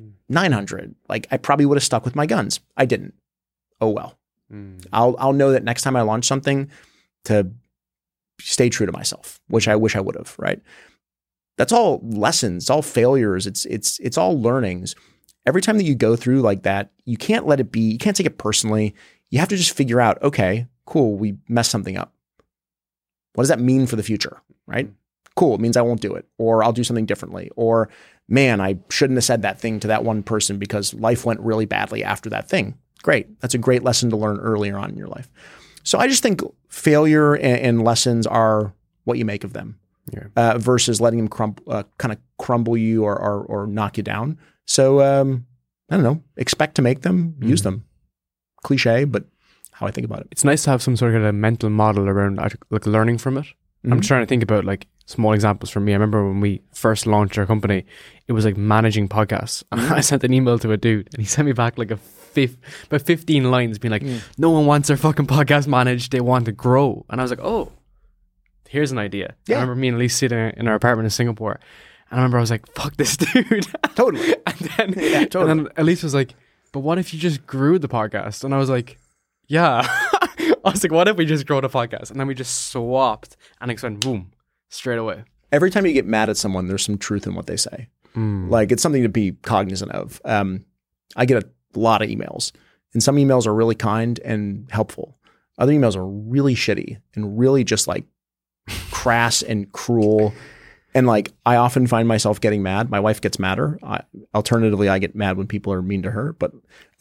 Speaker 1: 900. Like I probably would have stuck with my guns. I didn't. Oh well. I'll know that next time I launch something to stay true to myself, which I wish I would have, right? That's all lessons, it's all failures, it's all learnings. Every time that you go through like that, you can't let it be, you can't take it personally. You have to just figure out, okay, cool, we messed something up. What does that mean for the future, right? Cool, it means I won't do it, or I'll do something differently, or man, I shouldn't have said that thing to that one person because life went really badly after that thing. Great, that's a great lesson to learn earlier on in your life. So I just think failure and lessons are what you make of them, versus letting them kind of crumble you or knock you down. So I don't know, expect to make them, use them. Cliche, but how I think about it.
Speaker 2: It's nice to have some sort of a mental model around like learning from it. I'm trying to think about like small examples for me. I remember when we first launched our company, it was like managing podcasts. And I sent an email to a dude and he sent me back like about 15 lines being like, no one wants their fucking podcast managed. They want to grow. And I was like, oh, here's an idea. Yeah. I remember me and Elise sitting in our apartment in Singapore. And I remember I was like, fuck this dude.
Speaker 1: Totally.
Speaker 2: And then Elise was like, but what if you just grew the podcast? And I was like, yeah. I was like, what if we just grow the podcast? And then we just swapped and it went boom, straight away.
Speaker 1: Every time you get mad at someone, there's some truth in what they say. Like it's something to be cognizant of. I get a lot of emails and some emails are really kind and helpful. Other emails are really shitty and really just like crass and cruel. And like, I often find myself getting mad. My wife gets madder. Alternatively, I get mad when people are mean to her. But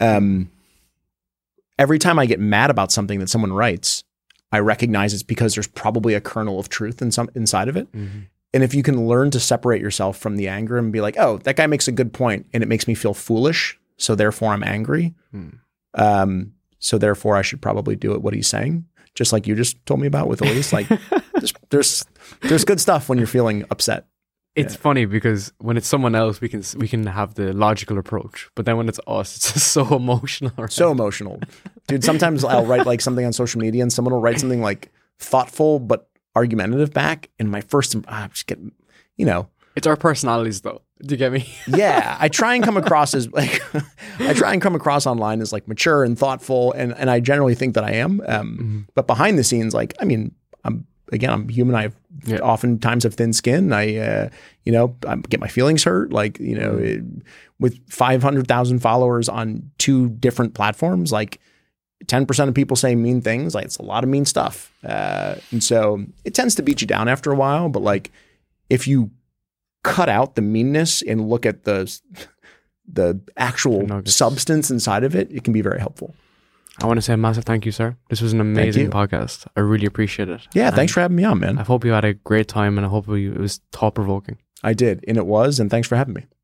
Speaker 1: every time I get mad about something that someone writes, I recognize it's because there's probably a kernel of truth inside of it. And if you can learn to separate yourself from the anger and be like, oh, that guy makes a good point and it makes me feel foolish, so therefore I'm angry. So therefore I should probably do what he's saying. Just like you just told me about with Elise. Like there's good stuff when you're feeling upset.
Speaker 2: It's funny because when it's someone else, we can have the logical approach, but then when it's us, it's just so emotional. Right?
Speaker 1: So emotional, dude. Sometimes I'll write like something on social media, and someone will write something like thoughtful but argumentative back, and my first, I just get,
Speaker 2: it's our personalities, though. Do you get me?
Speaker 1: Yeah, I try and come across as like, online as like mature and thoughtful, and I generally think that I am. But behind the scenes, like, I mean, I'm human. I oftentimes have thin skin. I get my feelings hurt. Like, with 500,000 followers on 2 different platforms, like 10% of people saying mean things, like it's a lot of mean stuff. And so it tends to beat you down after a while. But like, if you cut out the meanness and look at the actual substance inside of it, it can be very helpful.
Speaker 2: I want to say a massive thank you, sir. This was an amazing podcast. I really appreciate it.
Speaker 1: Yeah, thanks for having me on, man.
Speaker 2: I hope you had a great time and I hope it was thought-provoking.
Speaker 1: I did, and it was, and thanks for having me.